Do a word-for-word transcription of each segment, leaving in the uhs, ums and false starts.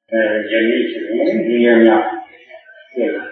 ယနေ့ဆိုရင်ဒီရညဖြစ်လာ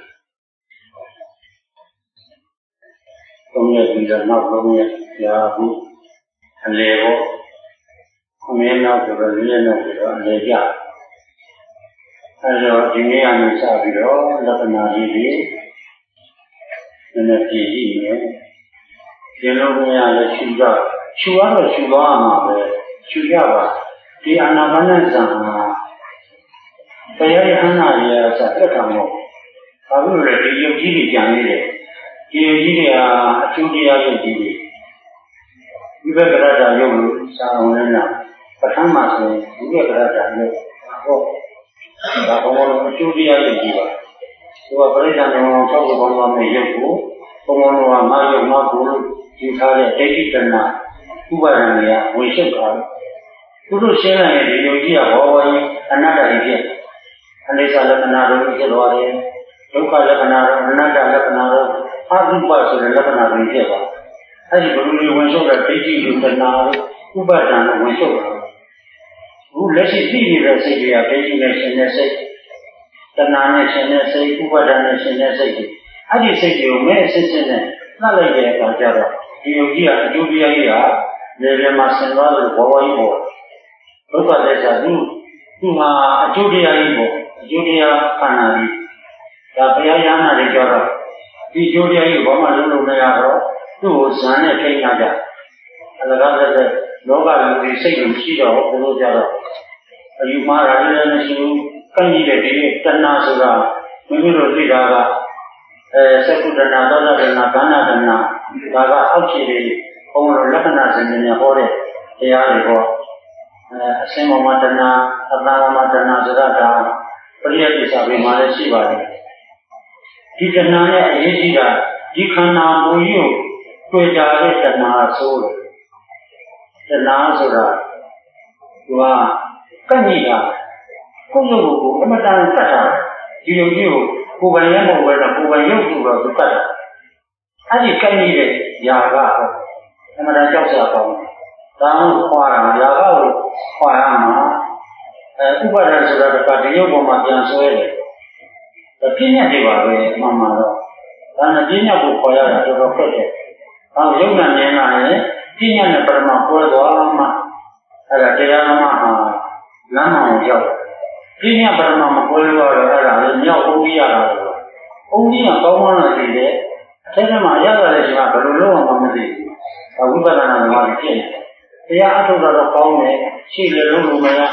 သုံးရက်ပြီးတော့နောက်သုံးရက်ကြာဘူးအလေပေါ့ခုနှစ်နောက်ဆိုတော့လေးရက်နောက်ဆိုတော့အလေကြအဲတော့ဒီနေ့ကနေစပြီးတော့လက္ခဏာကြီးတွေနည်းနည်းပြည့်ကြည့်နေဒီလိုမျိုးလည်းရှုကြရှုရတော့ရှုသွားမှာပဲရှုရပါဒီအာနာပါနဇံမှာတရားရဟန္တာရဲ့အစသက်ခံမို့ဘာလို့လဲဒီယုတ်ကြီးတွေကြံနေတယ်ဒီယုတ်ကြီးတွေဟာအကျိုးတရားယုတ်ကြီးတွေဒီဘက်ကရတာယုတ်လို့စာအောင်လဲနာပထမဆိုရင်ဒီဘက်ကရတာယုတ်ဟောဒါဘုံဘုံအကျိုးတရားယုတ်ကြီးပါသူကပရိသတ်တော်ဆောက်ဖို့ကောင်းတဲ့ယုတ်ကိုဘုံဘုံကငါယုတ်ငါကိုလို့ယူထားတဲ့ဒိဋ္ဌိတဏှာဥပါဒဏ်တွေကဝင်ရှုပ်သွားတယ်သူတို့ရှင်းလိုက်ရင်ဒီယုတ်ကြီးကဘောဘောကြီးအနတ္တကြီးဖြစ်အနိစ္စလက္ခဏာတို့ဖြစ်သွားတယ်ဒုက္ခလက္ခဏာတို့အနတ္တလက္ခဏာတို့အတုပဆိုတဲ့လက္ခဏာတွေဖြစ်သွားအဲဒီဘုလိုဝင်ရှုပ်တဲ့ဒိဋ္ဌိတို့တဏှာတို့ဥပါဒဏ်တို့ဝင်ရှုပ်သွားအခုလက်ရှိသိနေတဲ့စိတ်တွေကဒိဋ္ဌိနဲ့ရှင်တဲ့စိတ်တဏှာနဲ့ရှင်တဲ့စိတ်ဥပါဒဏ်နဲ့ရှင်တဲ့စိတ်တွေအဲ့ဒီစိတ်တွေကိုမဲ့အစစ်စစ်နဲ့နှက်လိုက်တဲ့အခါကျတော့ဒီယုတ်ကြီးကအကျိုးတရားကြီးဟာလေလေမှာဆင်သွားလို့ဘောဘောကြီးပေါ်ဒုက္ခသက်သာသူသူမှာအကျိုးတရားကြီးပေါ်အကျိုးတရားခန္ဓာကြီးဒါဘုရားရဟန္တာတွေပြောတော့ဒီအကျိုးတရားကြီးဘာမှလုံးလုံးမရတော့သူ့ကိုဇန်နဲ့ထိန်းထားကြအလကားသက်သက်လောကလူတွေစိတ်ကိုရှိတော့ဘုလို့ကြတော့အယူမှားတာလည်းမရှိဘူးကံကြီးတဲ့ဒီတဏှာဆိုတာမိမိတို့သိတာကအဲသက္ကုတဏှာသောတာတဏှာဘာနာတဏှာဒါကအောက်ခြေတွေဘုံလိုလက္ခဏာစဉ်တွေဟောတဲ့တရားတွေဟောအဲအစင်မောမတဏှာအတ္တမောမတဏှာဆိုတာဒါပရိယတိစာပေမှာလည်းရှိပါတယ်ဒီတဏှာနဲ့အရေးကြီးတာဒီခန္ဓာကိုယ်ကြီးကိုတွေ့ကြတဲ့တဏှာဆိုလို့တဏှာဆိုတာသူကကန့်ကြီးတာကိုယ်ရုပ်ကိုအမတန်ကတ်တာဒီယုတ်ကြီးကိုကိုယ်ပိုင်ရမဟုတ်ဘဲတော့ကိုယ်ပိုင်ရုပ်ကိုတော့သူကတ်တာအဲ့ဒီကန့်ကြီးတဲ့ຢာကအမတန်ကြောက်စရာကောင်းတယ်ဒါမှခွာတာຢာကကိုခွာရမှာအဲဥပါဒဏ်ဆိုတာကဒီရုပ်ပေါ်မှာပြန်ဆွဲတယ်ဒါပြည့်ညတ်တွေပါပဲအမှန်မှန်တော့ဒါနဲ့ပြည့်ညတ်ကိုခေါ်ရတာတော်တော်ခက်တယ်ဒါရုပ်နဲ့မြင်လာရင်ပြည့်ညတ်နဲ့ပရမပွဲသွားမှအဲ့ဒါတရားဓမ္မဟာလမ်းမှန်ကိုရောက်ပြည့်ညတ်ပရမမပွဲလို့တော့အဲ့ဒါလည်းမြောက်ဥဒ္ဒိယတာလို့ဥဒ္ဒိယကောင်းမှန်းလာသိတယ်အထက်ထဲမှာရရတဲ့ချိန်ကဘယ်လိုလုပ်အောင်မသိဘူးဝိပဿနာဓမ္မကြီးဖြစ်နေတရားအထုတ်တာတော့ကောင်းတယ်ရှိတယ်လို့လို့မရ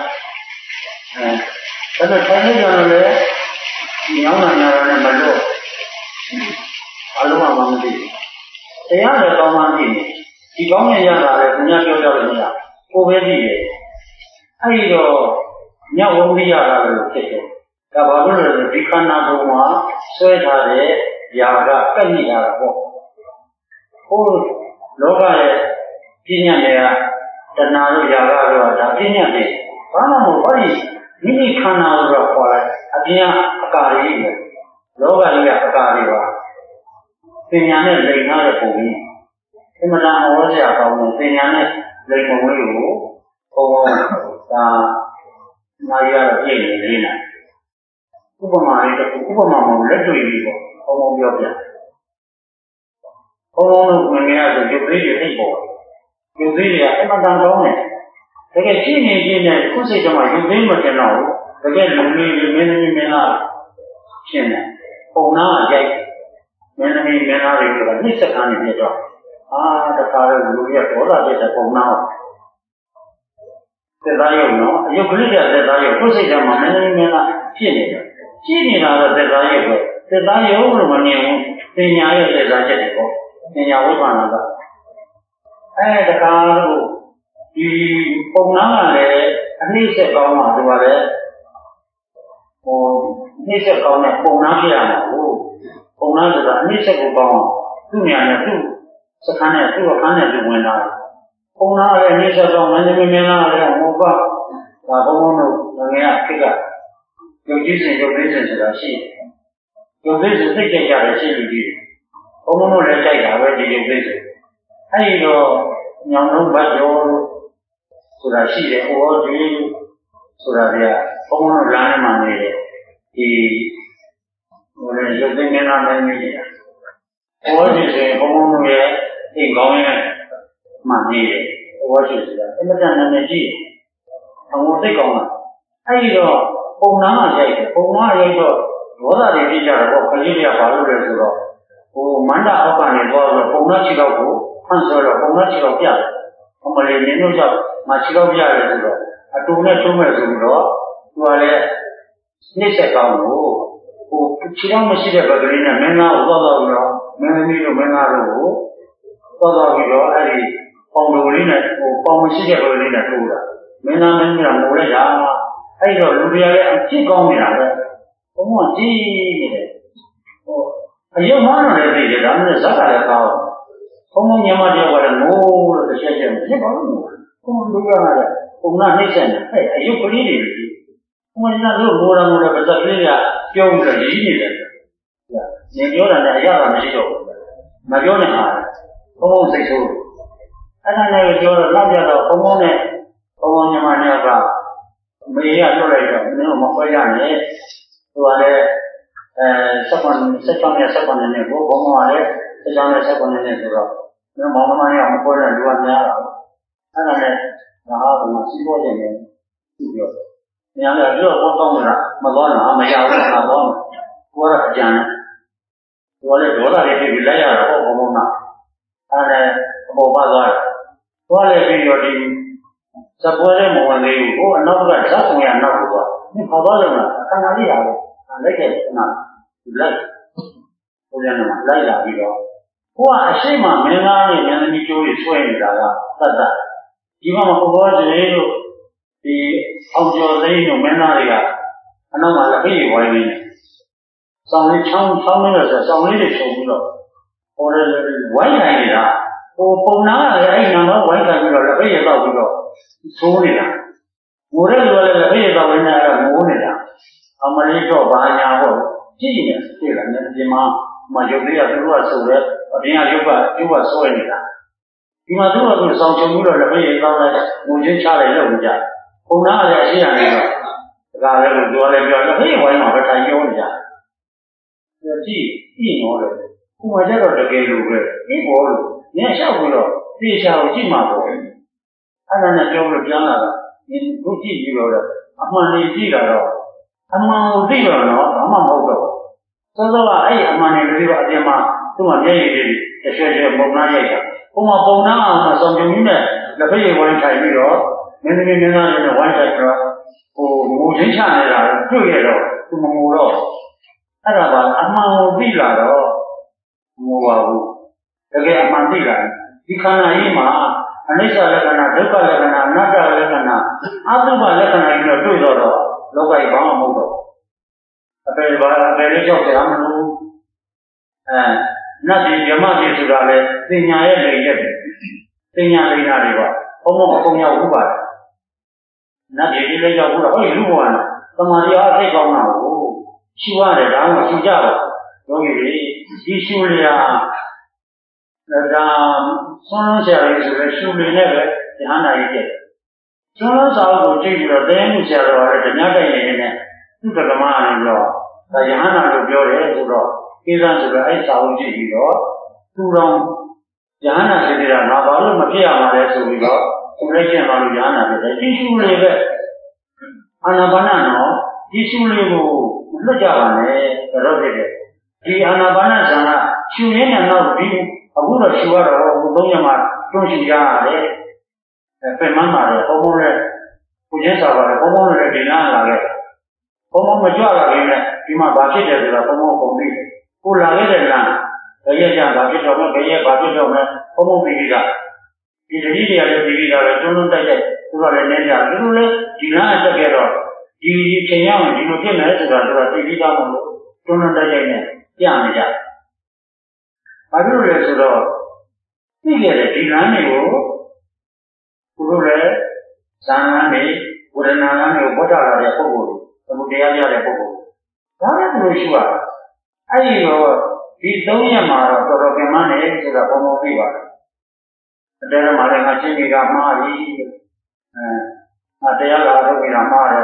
အဲဒါပေမဲ့ထိုင်နေကြတယ်ဒီရောက်လာကြတယ်မလို့အလုံးဝမသိဘူးတရားလည်းကောင်းမှသိတယ်ဒီကောင်းရရတာလည်းဘုရားပြောကြလို့မရကိုယ်ပဲသိတယ်အဲ့ဒီတော့မြောက်ဝိရတာလို့ဖြစ်တယ်ဒါဘာလို့လဲဆိုဒီခန္ဓာကိုယ်မှာဆွဲထားတဲ့ຢာကကပ်နေရတာပေါ့ဟိုလောကရဲ့ပြဉ္ညာတွေကတဏှာတို့ຢာကတို့ဒါပြဉ္ညာတွေဘာမှမဟုတ်ဘူးမိမိခန္ဓာကိုတော့ခေါ်လိုက်အပြင်အကာတွေပဲလောကကြီးကအကာတွေပါပညာနဲ့လိမ်ထားတဲ့ပုံကြီးအမှန်တန်ဟောစရာကောင်းတယ်ပညာနဲ့လိမ်ပုံလေးကိုဘုံဘုံဒါနာရီရပြည့်နေနေလားဥပမာလေးတစ်ခုဥပမာမဟုတ်လက်တွေ့လေးပေါ့ဘုံဘုံပြောပြဘုံဘုံလို့ဝင်ရဆိုရုပ်သေးတွေသိပေါ်ရုပ်သေးတွေကအမှန်တန်ကောင်းတယ်တကယ်ကြည့်နေကြည့်နေခုစိတ်ကမှရုပ်သေးမတင်တော့ဘူးတကယ်လူလေးမင်းသမီးမင်းသားရှင်းတယ်ပုံနာကကြိုက်မင်းသမီးမင်းသားတွေကနှိစ္စခံနေပြတော့အာတခါတော့လူရဒေါသပြတဲ့ပုံနာသက်သားရုပ်နော်အယုတ်ကလေးကသက်သားရုပ်ခုစိတ်ကမှမင်းသမီးမင်းသားဖြစ်နေတယ်ကြည့်နေတာတော့သက်သားရုပ်ပဲသက်သားရုပ်လို့မမြင်ဘူးပညာရဲ့သက်သားချက်တွေပေါ့ပညာဝိပဿနာကအဲတခါတော့ဒီပုံနာကလည်းအနှိမ့်ဆက်ကောင်းမှသူကလည်းဟိုနှိမ့်ဆက်ကောင်းတဲ့ပုံနာဖြစ်ရမှာဟုတ်ပုံနာဆိုတာအနှိမ့်ဆက်ကိုကောင်းအောင်သူ့ညာနဲ့သူ့စခန်းနဲ့သူ့အခန်းနဲ့သူဝင်လာတယ်ပုံနာလည်းအနှိမ့်ဆက်ကောင်းမင်းသမီးမင်းသားလည်းဟိုကဒါဘုံဘုံတို့ငယ်ရခိကရုပ်ကြီးစင်ရုပ်သေးစင်ဆိုတာရှိတယ်ရုပ်သေးစင်သိကြကြတယ်ရှိလူကြီးဘုံဘုံတို့လည်းကြိုက်တာပဲဒီရုပ်သေးစင်အဲဒီတော့ညောင်လုံးဘတ်ရောဆိုတာရှိတယ်ဟောဒီဆိုတာကဘုံဘုံလမ်းထဲမှာနေတယ်ဒီဟိုလေရုပ်သိမ်းနေတာမင်းကြီးတယ်ဘောရှိဆိုရင်ဘုံဘုံတို့ရဲ့အိမ်ကောင်းရဲ့မှနေတယ်ဘောရှိဆိုတာအမတန်နာမည်ကြီးအဝသိကောင်းတာအဲ့ဒီတော့ပုံနာကရိုက်တယ်ပုံနာရိုက်တော့ဒေါသတွေပြကြတော့ခကြီးတွေကဘာလို့လဲဆိုတော့ဟိုမန္တအောက်ကနေသွားတော့ပုံနာချီတော့ကိုဖန်ဆိုတော့ပုံနာချီတော့ပြတယ်အမလေးနင်းတို့ကြောင့်မချီတော့ပြရတယ်ဆိုတော့အတူနဲ့ထုံးမဲ့ဆိုတော့သူကလည်းနှိမ့်ဆက်ကောင်းလို့ဟိုချီတော့မရှိတဲ့ဘက်ကလေးနဲ့မင်းသားကိုသွားတော့ပြီးတော့မင်းသမီးတို့မင်းသားတို့ကိုသွားတော့ပြီးတော့အဲ့ဒီပေါင်လိုလေးနဲ့ဟိုပေါင်မရှိတဲ့ဘက်ကလေးနဲ့ထိုးတာမင်းသားမင်းကြီးကငိုလိုက်တာအဲ့တော့လူတွေကလည်းအဖြစ်ကောင်းနေတာပဲဘုံကကြည့်နေတယ်ဟိုအယုံမှန်းတော့လည်းသိတယ်ဒါမှမဟုတ်ဇက်ကလည်းကောင်းဘုံကညမတယောက်ကလည်းငိုလို့တစ်ချက်ချက်ဖြစ်ပါလို့ဘုံလူကလည်းဘုံကနှိမ့်ဆက်နေအဲ့အယုံကလေးတွေဘုံကလည်းတို့ငိုတယ်ငိုတယ်ပါစကလေးကပြုံးပြီးရည်နေတယ်နေပြောတာလည်းအရသာမရှိတော့ဘူးမပြောနဲ့ဟာဘုံဘုံစိတ်ဆိုးအဲ့ဒါလည်းပြောတော့နောက်ကြတော့ဘုံဘုံနဲ့ဘုံညမတယောက်ကမေးရလွတ်လိုက်တော့မင်းတို့မခွဲရနဲ့သူကလည်းအဲစက်ကွန်စက်ကွန်နဲ့စက်ကွန်နဲ့ကိုဘုံကလည်းစက်ကွန်နဲ့စက်ကွန်နဲ့ဆိုတော့မင်းမောင်နှမတွေကမခွဲတဲ့လူကများတာအဲ့ဒါနဲ့ငါကမှစီးပေါ်နေတယ်သူပြောတယ်။ညာလည်းပြောတော့တောင်းနေတာမသွားတာမရဘူးငါသွားမယ်။ကိုကတော့အကြံနဲ့သူကလည်းဒေါသတွေဖြစ်ပြီးလိုက်ရတော့ဘုံဘုံကအဲ့ဒါအပေါ်ပါသွားတယ်။သွားလည်းပြီးတော့ဒီစပွဲတဲ့မဝင်သေးဘူးဟိုအနောက်ကဇက်ဆောင်ရနောက်ကိုသွား။ဒီခေါ်သွားတယ်လားအခါမလေးရတယ်။လိုက်ခဲ့တယ်နာလိုက်ဟိုပြန်မှာလိုက်လာပြီးတော့ဟိုကအရှိမမင်းသားနဲ့ဉာဏ်သမီးကျိုးတွေဆွဲနေတာကသတ်တတ်ဒီမှာမဟုတ်ဘောကျေတို့ဒီအောင်ကျော်သိန်းတို့မင်းသားတွေကအနောက်မှာလက်ဖေးဝိုင်းနေတယ်။စောင်းလေးချောင်းချောင်းလေးဆိုစောင်းလေးတွေချုပ်ပြီးတော့ဟိုလည်းဝိုင်းနိုင်နေတာဟိုပုံနာကလည်းအဲ့နာတော့ဝိုင်းခံပြီးတော့လက်ဖေးရတော့ပြီးတော့သိုးနေတာငိုတဲ့လူကလည်းလက်ဖေးရတော့ဝင်နေတာငိုနေတာအမလေးတော့ဘာညာပေါ့ကြည့်နေတွေ့လာတယ်ဒီမှာမရုပ်လေးကသူတို့ကဆိုရဲအပြင်ကရုပ်ကရုပ်ကဆွဲနေတာဒီမှာသူကသူစောင်းချုံပြီးတော့လက်ဖေးရတော့လိုက်ငိုချင်းချလိုက်လို့ကြပုံနာကလည်းအရှိရနေတော့ဒါကလည်းပြောလည်းပြောလက်ဖေးဝိုင်းမှာပဲထိုင်ပြောနေကြတယ်ကြည့်ကြည့်နော်လေခုမှကျတော့တကယ်လို့ပဲဒီဘောလို့ညလျှောက်ပြီးတော့သေချာကိုကြည့်မှာပေါ့အဲ့ဒါနဲ့ပြောလို့ပြန်လာတာဒီခုကြည့်ပြီးတော့အမှန်လေးကြည့်လာတော့အမှန်ကိုသိတော့တော့ဘာမှမဟုတ်တော့စောစောကအဲ့အမှန်လေးပြီးတော့အပြင်မှာသူ့မှာမျက်ရည်လေးတစ်ရွှဲရွှဲပုံနာရိုက်တာဟိုမှာပုံနာအောင်အဆောင်ကျုံကြီးနဲ့လက်ဖေးဝိုင်းထိုင်ပြီးတော့မင်းသမီးမင်းသားတွေနဲ့ဝိုင်းထိုင်ပြီးတော့ဟိုငိုချင်းချနေတာတွေ့ရတော့သူမငိုတော့အဲ့ဒါကအမှန်ကိုသိလာတော့ငိုပါဘူးတကယ်အမှန်သိလာဒီခန္ဓာကြီးမှာအနိစ္စလက္ခဏာဒုက္ခလက္ခဏာအနတ္တလက္ခဏာအတုပလက္ခဏာကြီးတော့တွေ့တော့တော့လောကကြီးဘာမှမဟုတ်တော့အပေဘာအပေလေးကြောက်ကြမလို့အဲနတ်ဒီဓမ္မကြီးဆိုတာလေပညာရဲ့လေရက်ပညာလိမ္မာတွေပါဘုံဘုံအကုန်ရောက်ဘူးပါနတ်ဒီလေးကြောက်ဘူးတော့ဟိုလူဘဝနဲ့သမာဓိအားသိကောင်းတာကိုရှုရတယ်ဒါမှရှုကြတော့ယောဂီတွေဒီရှုလျာဒါဆွမ်းဆရာကြီးဆိုတဲ့ရှုနေနဲ့ပဲဉာဏ်နာကြီးတဲ့ဆွမ်းစာအုပ်ကိုကြည့်ပြီးတော့တဲမှုဆရာတော်ကလည်းဓမြတိုက်နေနေသူ့တက္ကမအနေနဲ့တော့ဒါယဟနာလို့ပြောတယ်ဆိုတော့ကိစ္စဆိုတော့အဲ့စာအုပ်ကြည့်ပြီးတော့သူတော်ယဟနာဖြစ်နေတာငါဘာလို့မဖြစ်ရမှာလဲဆိုပြီးတော့သူလည်းကျင့်ပါလို့ယဟနာဖြစ်တယ်ဒီရှုလေးပဲအာနာပါနနော်ဒီရှုလေးကိုမလွတ်ကြပါနဲ့တော့ဖြစ်တယ်ဒီအာနာပါနဇာကရှုရင်းနဲ့တော့ဒီအခုတော့ရှုရတော့ဘုသုံးရမှာတွန်းရှုကြရတယ်ပြင်မှန်းပါတယ်ဘုံဘုံနဲ့ကိုကျင်းစာပါတယ်ဘုံဘုံနဲ့ဒီနားလာခဲ့ဘုံဘုံမကြွလာခင်နဲ့ဒီမှာဘာဖြစ်တယ်ဆိုတာဘုံဘုံပုံပြီးကိုလာခဲ့တဲ့လမ်းဘယ်ရက်ကြဘာဖြစ်တော့မဘယ်ရက်ဘာဖြစ်တော့မဘုံဘုံပြီးပြီးကဒီတတိတွေကလည်းပြီးပြီးတာပဲတွန်းတွန်းတိုက်တိုက်သူကလည်းနည်းကြသူတို့လည်းဒီနားတက်ခဲ့တော့ဒီချိန်ရောက်ဒီလိုဖြစ်နေဆိုတာသူကပြီးပြီးသားမလို့တွန်းတွန်းတိုက်တိုက်နဲ့ပြနေကြဘာဖြစ်လို့လဲဆိုတော့သိခဲ့တဲ့ဒီလမ်းတွေကိုသူတို့လည်းဇာနာနဲ့ဝေဒနာနဲ့ဘောဓလာတဲ့ပုဂ္ဂိုလ်တွေသမုတရားရတဲ့ပုဂ္ဂိုလ်ဒါလည်းသူတို့ရှိရတာအဲ့ဒီတော့ဒီသုံးရက်မှာတော့တော်တော်ပြန်မနေဆိုတာပုံပုံပြပါတယ်အတဲမှာလည်းငါချင်းကြီးကမှားပြီအဲအတရားလာတော့ပြီးတော့မှားတယ်ဟို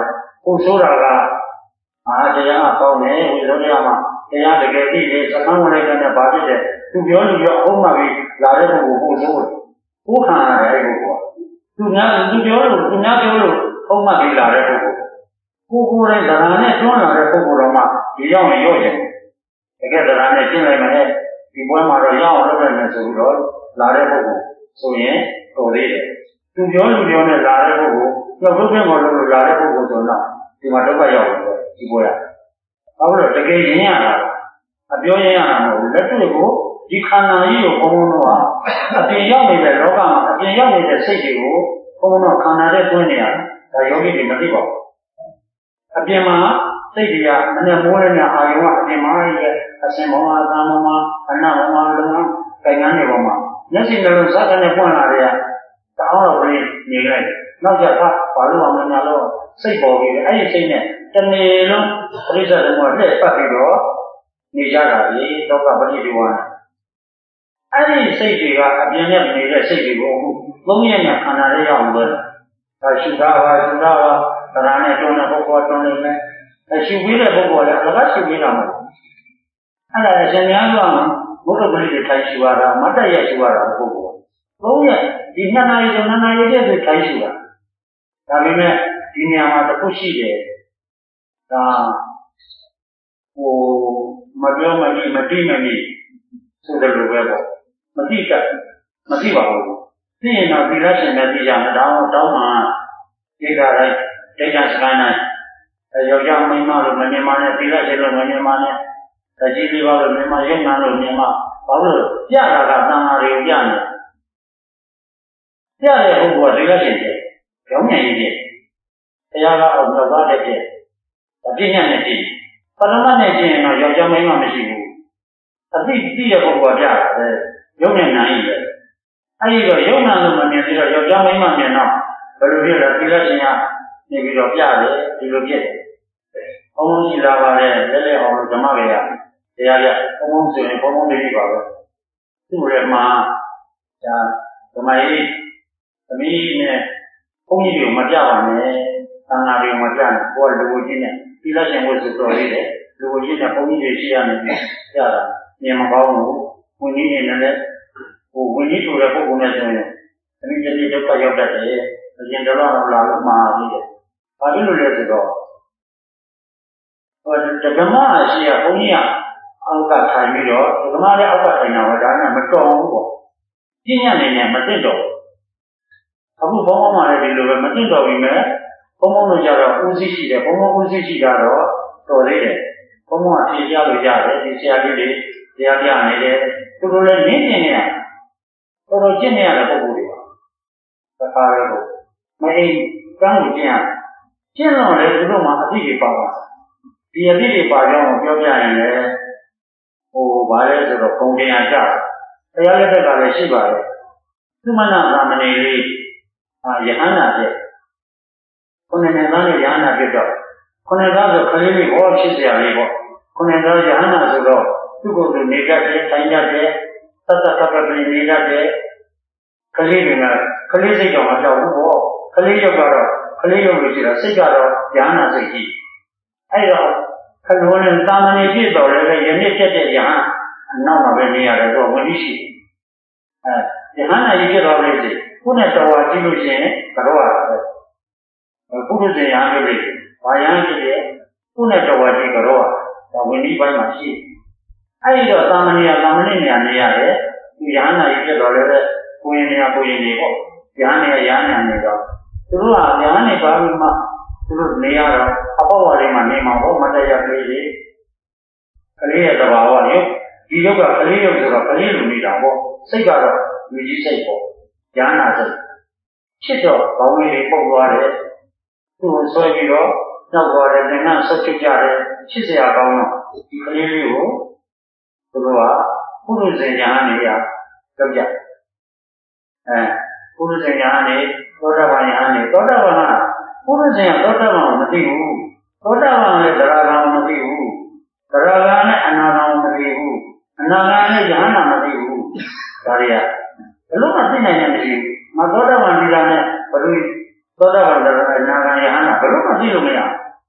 ကိုဆိုးတာကအာတရားကောင်းတယ်ဝိသုဒ္ဓရမှာတရားတကယ်သိတယ်စကံဝင်လိုက်တဲ့ဘာဖြစ်တယ်သူပြောလို့ပြောအောင်မှပြီးလာတဲ့ပုဂ္ဂိုလ်ကိုဆိုးတယ်ကိုခံရတယ်အဲ့ပုဂ္ဂိုလ်ကသူများသူပြောလို့သူများပြောလို့အောင်မှပြီးလာတဲ့ပုဂ္ဂိုလ်ကိုကိုယ်တိုင်သရဏနဲ့တွန်းလာတဲ့ပုဂ္ဂိုလ်တော်မှဒီရောက်ရင်ရော့တယ်တကယ်သရဏနဲ့ကျင့်လိုက်မယ်ဒီပွဲမှာတော့ရအောင်လုပ်ရမယ်ဆိုပြီးတော့လာတဲ့ပုဂ္ဂိုလ်ဆိုရင်တော်သေးတယ်သူပြောလူပြောနဲ့လာတဲ့ပုဂ္ဂိုလ်နောက်ဘုရားတော်လို့လာတဲ့ပုဂ္ဂိုလ်ဆိုတော့ဒီမှာဒုက္ခရောက်တယ်ဒီပွဲရဘာလို့လဲတကယ်ရင်းရတာအပြောရင်းရတာမဟုတ်ဘူးလက်တွေ့ကိုဒီခန္ဓာကြီးကိုဘုံဘုံတော့အပြင်ရောက်နေတဲ့လောကမှာအပြင်ရောက်နေတဲ့စိတ်တွေကိုဘုံဘုံတော့ခန္ဓာနဲ့တွင်းနေရတယ်ဒါယောဂီတွေမသိပါဘူးအပြင်မှာစိတ်တွေကမနဲ့မိုးနဲ့အာယုံကအပြင်မှာရဲ့အစင်ဘောမှာသာမောမှာအနဘောမှာလုံအောင်ကိုင်ငန်းတွေပေါ်မှာမျက်စိနှလုံးစသနဲ့ပွင့်လာတဲ့တောင်းတော့ဝင်နေလိုက်နောက်ကျဖတ်ဘာလို့မှမညာလို့စိတ်ပေါ်ပြီးအဲ့ဒီစိတ်နဲ့တနေ့လုံးပရိစ္ဆေသမုပ္ပါဒ်ပတ်ပြီးတော့နေကြတာလေဒုက္ခပရိဒီဝါအဲ့ဒီစိတ်တွေကအပြင်နဲ့နေတဲ့စိတ်တွေကိုအခုသုံးရက်နဲ့ခန္ဓာလေးရောက်လို့ဒါရှုတာပါရှုတာပါသရဏနဲ့တွန်းတဲ့ပုဂ္ဂိုလ်တွန်းနေမယ်အရှုပြီးတဲ့ပုဂ္ဂိုလ်လည်းအလကားရှုပြီးတာမဟုတ်ဘူးအဲ့ဒါရှင်များကဘုရားပရိသေထိုင်ရှုရတာမတ်တရရှုရတာပုဂ္ဂိုလ်သုံးရက်ဒီနှစ်နာရီနဲ့နှစ်နာရီတည်းဆိုထိုင်ရှုတာဒါပေမဲ့ဒီနေရာမှာတစ်ခုရှိတယ်ဒါဟိုမပြောမကြည့်မတိမမီဆိုတယ်လို့ပဲပေါ့မတိကမတိပါဘူးသိရင်တော့ဒီလက်ရှင်နဲ့သိကြမှာတောင်းတောင်းမှဒီကတိုင်းဒိဋ္ဌစကားနဲ့ယောက်ျားမိန်းမလို့မမြင်မှနဲ့ဒီလက်ရှင်လို့မမြင်မှနဲ့တကြီးလေးပါလို့မြင်မှရုပ်နာလို့မြင်မှဘာလို့ပြတာကသံဃာတွေကိုပြနေပြတဲ့ပုဂ္ဂိုလ်ကဒီလက်ရှင်တဲ့ကြောင်းညံ့ကြီးတဲ့တရားကအောင်တော့သွားတဲ့တဲ့အပြည့်ညံ့နဲ့တည်ပရမတ်နဲ့ကျင့်ရင်တော့ယောက်ျားမိန်းမမရှိဘူးအသိသိတဲ့ပုဂ္ဂိုလ်ကပြတာပဲရုပ်နဲ့နာရင်ပဲအဲ့ဒီတော့ရုပ်နာလို့မမြင်သေးတော့ယောက်ျားမိန်းမမြင်တော့ဘယ်လိုဖြစ်လဲဒီလက်ရှင်ကနေပြီးတော့ပြတယ်ဒီလိုဖြစ်တယ်ဘုံဘုံရှိလာပါလေလဲလဲအောင်လို့ဓမ္မကေရတရားရဘုံဘုံဆိုရင်ဘုံဘုံလေးပါပဲသူ့ရဲ့မှာဒါဓမ္မရေးသမီးနဲ့ဘုန်းကြီးတွေကိုမပြပါနဲ့သံဃာတွေကိုမပြနဲ့ကိုယ်လူကိုချင်းနဲ့ဒီလက်ရှင်ဝတ်ဆိုတော်လေးတယ်လူကိုချင်းနဲ့ဘုန်းကြီးတွေရှိရမယ်ပြတာမြင်မကောင်းဘူးဝိနည်းနဲ့လည်းဟိုဝိနည်းဆိုတဲ့ပုဂ္ဂိုလ်နဲ့ဆိုရင်သမီးကြီးဒုက္ခရောက်တတ်တယ်အရင်တော့လာလို့မှားပြီးတယ်ဘာဖြစ်လို့လဲဆိုတော့ဟိုဓမ္မအရှိရဘုန်းကြီးကအောက်ကထိုင်ပြီးတော့ဓမ္မလည်းအောက်ကထိုင်တာပဲဒါနဲ့မတော်ဘူးပေါ့ပြည့်ညတ်နေနဲ့မသိတော့အခုဘုံဘုံမှလည်းဒီလိုပဲမသိတော့ပြီမဲ့ဘုံဘုံတို့ကြတော့ဦးစီးရှိတယ်ဘုံဘုံဦးစီးရှိတာတော့တော်သေးတယ်ဘုံဘုံကဖြေပြလို့ရတယ်ဒီဆရာကြီးတွေတရားပြနေတယ်သူတို့လည်းနင်းနေနေရတော်တော်ကျင့်နေရတဲ့ပုဂ္ဂိုလ်တွေပါသခါရလို့မအိမ်ကမ်းကိုကျင့်ရကျင့်တော့လေသူတို့မှအသိတွေပါပါဒီအသိတွေပါကြောင်းပြောပြရင်လည်းဟိုဗါလဲဆိုတော့ပုံတရားကြတရားလက်ထက်ကလည်းရှိပါတယ်သူမနာသာမဏေလေးအာယဟန္တာတဲ့ခုနှစ်နှစ်သားနဲ့ယဟန္တာဖြစ်တော့ခုနှစ်သားဆိုခလေးလေးဟောဖြစ်เสียလေးပေါ့ခုနှစ်သားယဟန္တာဆိုတော့သူ့ကိုယ်သူနေတတ်တယ်ထိုင်တတ်တယ်သတ္တသပ္ပပလီနေတတ်တယ်ခလေးတွေကခလေးစိတ်ကြောင့်မကြောက်ဘူးပေါ့ခလေးရုပ်ကတော့ခလေးရုပ်လို့ရှိတာစိတ်ကတော့ယဟန္တာစိတ်ကြီးအဲ့တော့ခလုံးနဲ့သာမဏေဖြစ်တော်လည်းယနေ့ဖြစ်တဲ့ယဟန်အနောက်မှာပဲနေရတယ်ဆိုဝိနည်းရှိအဲယဟန္တာကြီးဖြစ်တော်လေးစိခုနဲ့တော်ဝါကြည့်လို့ရှိရင်ကတော့ရတယ်ပုရုဇဉ်ယဟန်လို့လေဘာယဟန်ဖြစ်တဲ့ခုနဲ့တော်ဝါကြည့်ကတော့ဒါဝိနည်းပိုင်းမှာရှိအဲ့ဒီတော့သာမဏေကသာမဏေနေရာနေရတယ်ဒီယဟန္တာကြီးဖြစ်တော်လည်းကိုရင်နေရာကိုရင်နေပေါ့ယဟန်နေရာယဟန်နေတော့သူတို့ကယဟန်နေပါပြီးမှသူတို့နေရတော့အပေါ်ဝါလေးမှာနေမှာပေါ့မတရားကလေးလေးကလေးရဲ့သဘာဝရုပ်ဒီရုပ်ကကလေးရုပ်ဆိုတော့ကလေးလိုနေတာပေါ့စိတ်ကတော့လူကြီးစိတ်ပေါ့ဉာဏ်နာစိတ်ချစ်တော့ဘောင်းလေးတွေပုတ်သွားတယ်သူ့ကိုဆွဲပြီးတော့နောက်သွားတယ်ငါးဆက်ချကြတယ်ချစ်စရာကောင်းတော့ဒီကလေးလေးကိုသူတို့ကပုရုဇဉ်ညာနေရကြောက်ကြအဲပုရုဇဉ်ညာနေသောတာပန်ညာနေသောတာပန်ကပုရုဇဉ်ကသောတာပန်ကိုမသိဘူးသောတာပန်လည်းသရဂံမသိဘူးသရဂံနဲ့အနာဂံမသိဘူးအနာဂံနဲ့ယဟန္တာမသိဘူးဒါတွေကဘလို့မသိနိုင်တဲ့မရှိဘူးမသောတာပန်ဒီလာနဲ့ဘလို့သောတာပန်အနာဂံယဟန္တာဘလို့မသိလို့မရ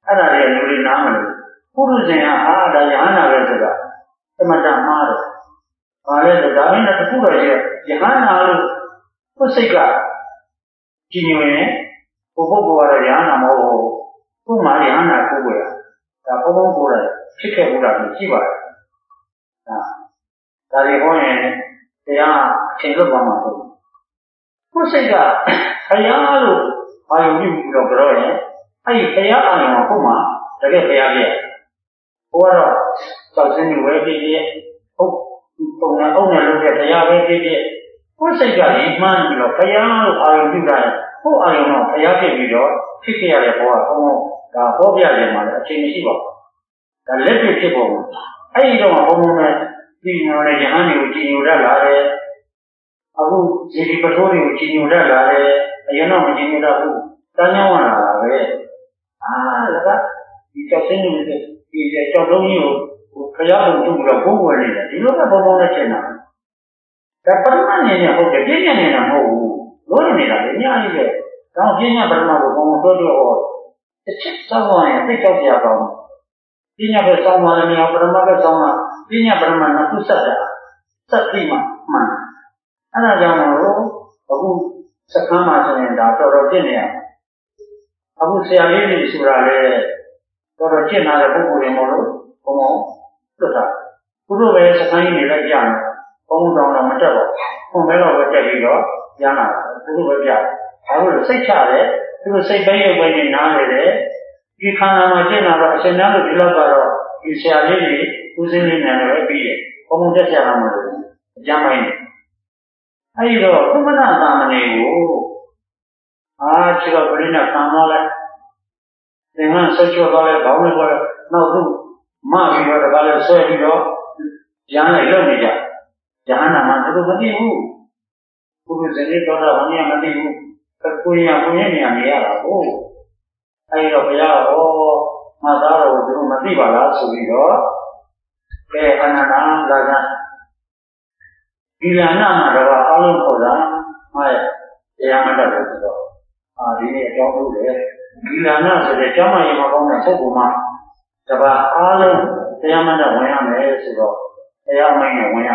အဲ့ဒါတွေလူတွေနားမလို့ပုရုဇဉ်ကအာဒါယဟန္တာပဲဆိုတာသမတမှားတယ်ဘာလဲဆိုဒါနဲ့တခုတော့ရယဟန္တာလို့ကိုယ်စိတ်ကကြည်ညိုရင်ဘုပုဂ္ဂိုလ်ကတော့ယဟန္တာမဟုတ်ဘူးခုမှယဟန္တာကိုယ်ကိုယ်ဒါဘုံဘုံကိုယ်ဖြစ်ခဲ့ဘူးလားရှိပါတယ်ဒါဒါတွေဟောရင်တရားအချိန်လွတ်သွားမှာဆိုကိုယ်စိတ်ကဘုရားလို့အာယုံပြုပြီးတော့ပြောရင်အဲ့ဒီဘုရားအာယုံကဟုတ်မှာတကယ်ဘုရားပြည့်ဟိုကတော့သောက်စင်းဝဲပြည့်ပြည့်ဟုတ်ပုံနဲ့အုံနဲ့လုပ်တဲ့ဘုရားပဲပြည့်ပြည့်ကိုယ်စိတ်ကဒီမှန်းပြီးတော့ဘုရားလို့အာယုံပြုတာကိုယ်အာယုံတော့ဘုရားဖြစ်ပြီးတော့ဖြစ်ခဲ့ရတဲ့ဘောကဘုံဒါဟောပြတယ်မှာလည်းအချိန်မရှိပါဘူးဒါလက်တွေ့ဖြစ်ပုံအဲ့ဒီတော့ဘုံဘုံနဲ့ပြီးညောတဲ့ယဟန်တွေကိုကြည်ညိုတတ်လာတယ်အခုဇေဒီပထိုးတွေကိုကြည်ညိုတတ်လာတယ်အရင်တော့မကြည်ညိုတတ်ဘူးတန်းကြောင်းလာတာပဲအာလည်းကဒီကြောက်စင်းနေတယ်ဒီကြောက်လုံးကြီးကိုခရအောင်တူပြီးတော့ဘုံဝင်နေတယ်ဒီလိုပဲဘုံဘုံနဲ့ရှင်းတာဒါပရမတ်နေနေဟုတ်တယ်ပြည့်ညံနေတာမဟုတ်ဘူးလို့နေတာလေအများကြီးပဲဒါပြည့်ညံပရမတ်ကိုဘုံဘုံတို့တော့ဟောတစ်ချက်စောင်းရင်သိကြောက်ကြပါဘူးပြည့်ညံပဲစောင်းမှလည်းမရပရမတ်ပဲစောင်းမှပြည့်ညံပရမတ်ကသူ့ဆက်တာဆက်ပြီးမှမှန်အဲ့ဒါကြောင့်မို့အခုစခန်းမှာဆိုရင်ဒါတော်တော်ပြည့်နေရအခုဆရာလေးတွေဆိုတာလေတော်တော်ကျင့်လာတဲ့ပုဂ္ဂိုလ်တွေမို့လို့ဘုံဘုံလွတ်တာသူတို့ပဲစခန်းကြီးနေလည်းကြားတယ်ဘုံတောင်တော့မတက်ပါဘူးဘုံမဲတော့ပဲတက်ပြီးတော့ရမ်းလာတယ်သူတို့ပဲကြားဘာလို့စိတ်ချတယ်သူတို့စိတ်ပိုင်းရုပ်ပိုင်းနဲ့နားလေတယ်ဒီခန္ဓာမှာကျင့်လာတော့အရှင်များတို့ဒီလောက်ကတော့ဒီဆရာလေးတွေဦးစင်းလေးနဲ့လည်းပြီးတယ်ဘုံဘုံတက်ကြတာမလို့အကျမ်းပိုင်းနေအဲဒီတော့သုမနာသာမဏေကိုအာခြေတော်ပြင်းနဲ့ခံသွားလိုက်သင်္ကန်းဆွချောသွားလိုက်ခေါင်းနဲ့ပေါ်နောက်သူမပြီးတော့တကားလဲဆွဲပြီးတော့ရမ်းလိုက်လုံနေကြယဟန္တာမှာသူတို့မသိဘူးဘုရားဇနီးတော်တာဘာမှမသိဘူးကိုယ်ရကိုယ်ရနေရနေရတာကိုအဲဒီတော့ဘုရားဟောမသားတော်ကိုသူတို့မသိပါလားဆိုပြီးတော့ကဲအနန္တလာကဒီလနာမှာတော့အလုံးပေါ်တာဟာတရားမတတ်လို့ဆိုတော့အာဒီနေ့အကြောင်းလို့လေဒီလနာဆိုတဲ့ကျောင်းမရေမကောင်းတဲ့ပုဂ္ဂိုလ်မှာတပါအားလုံးတရားမတတ်ဝင်ရမယ်ဆိုတော့တရားမိုင်းနဲ့ဝင်ရ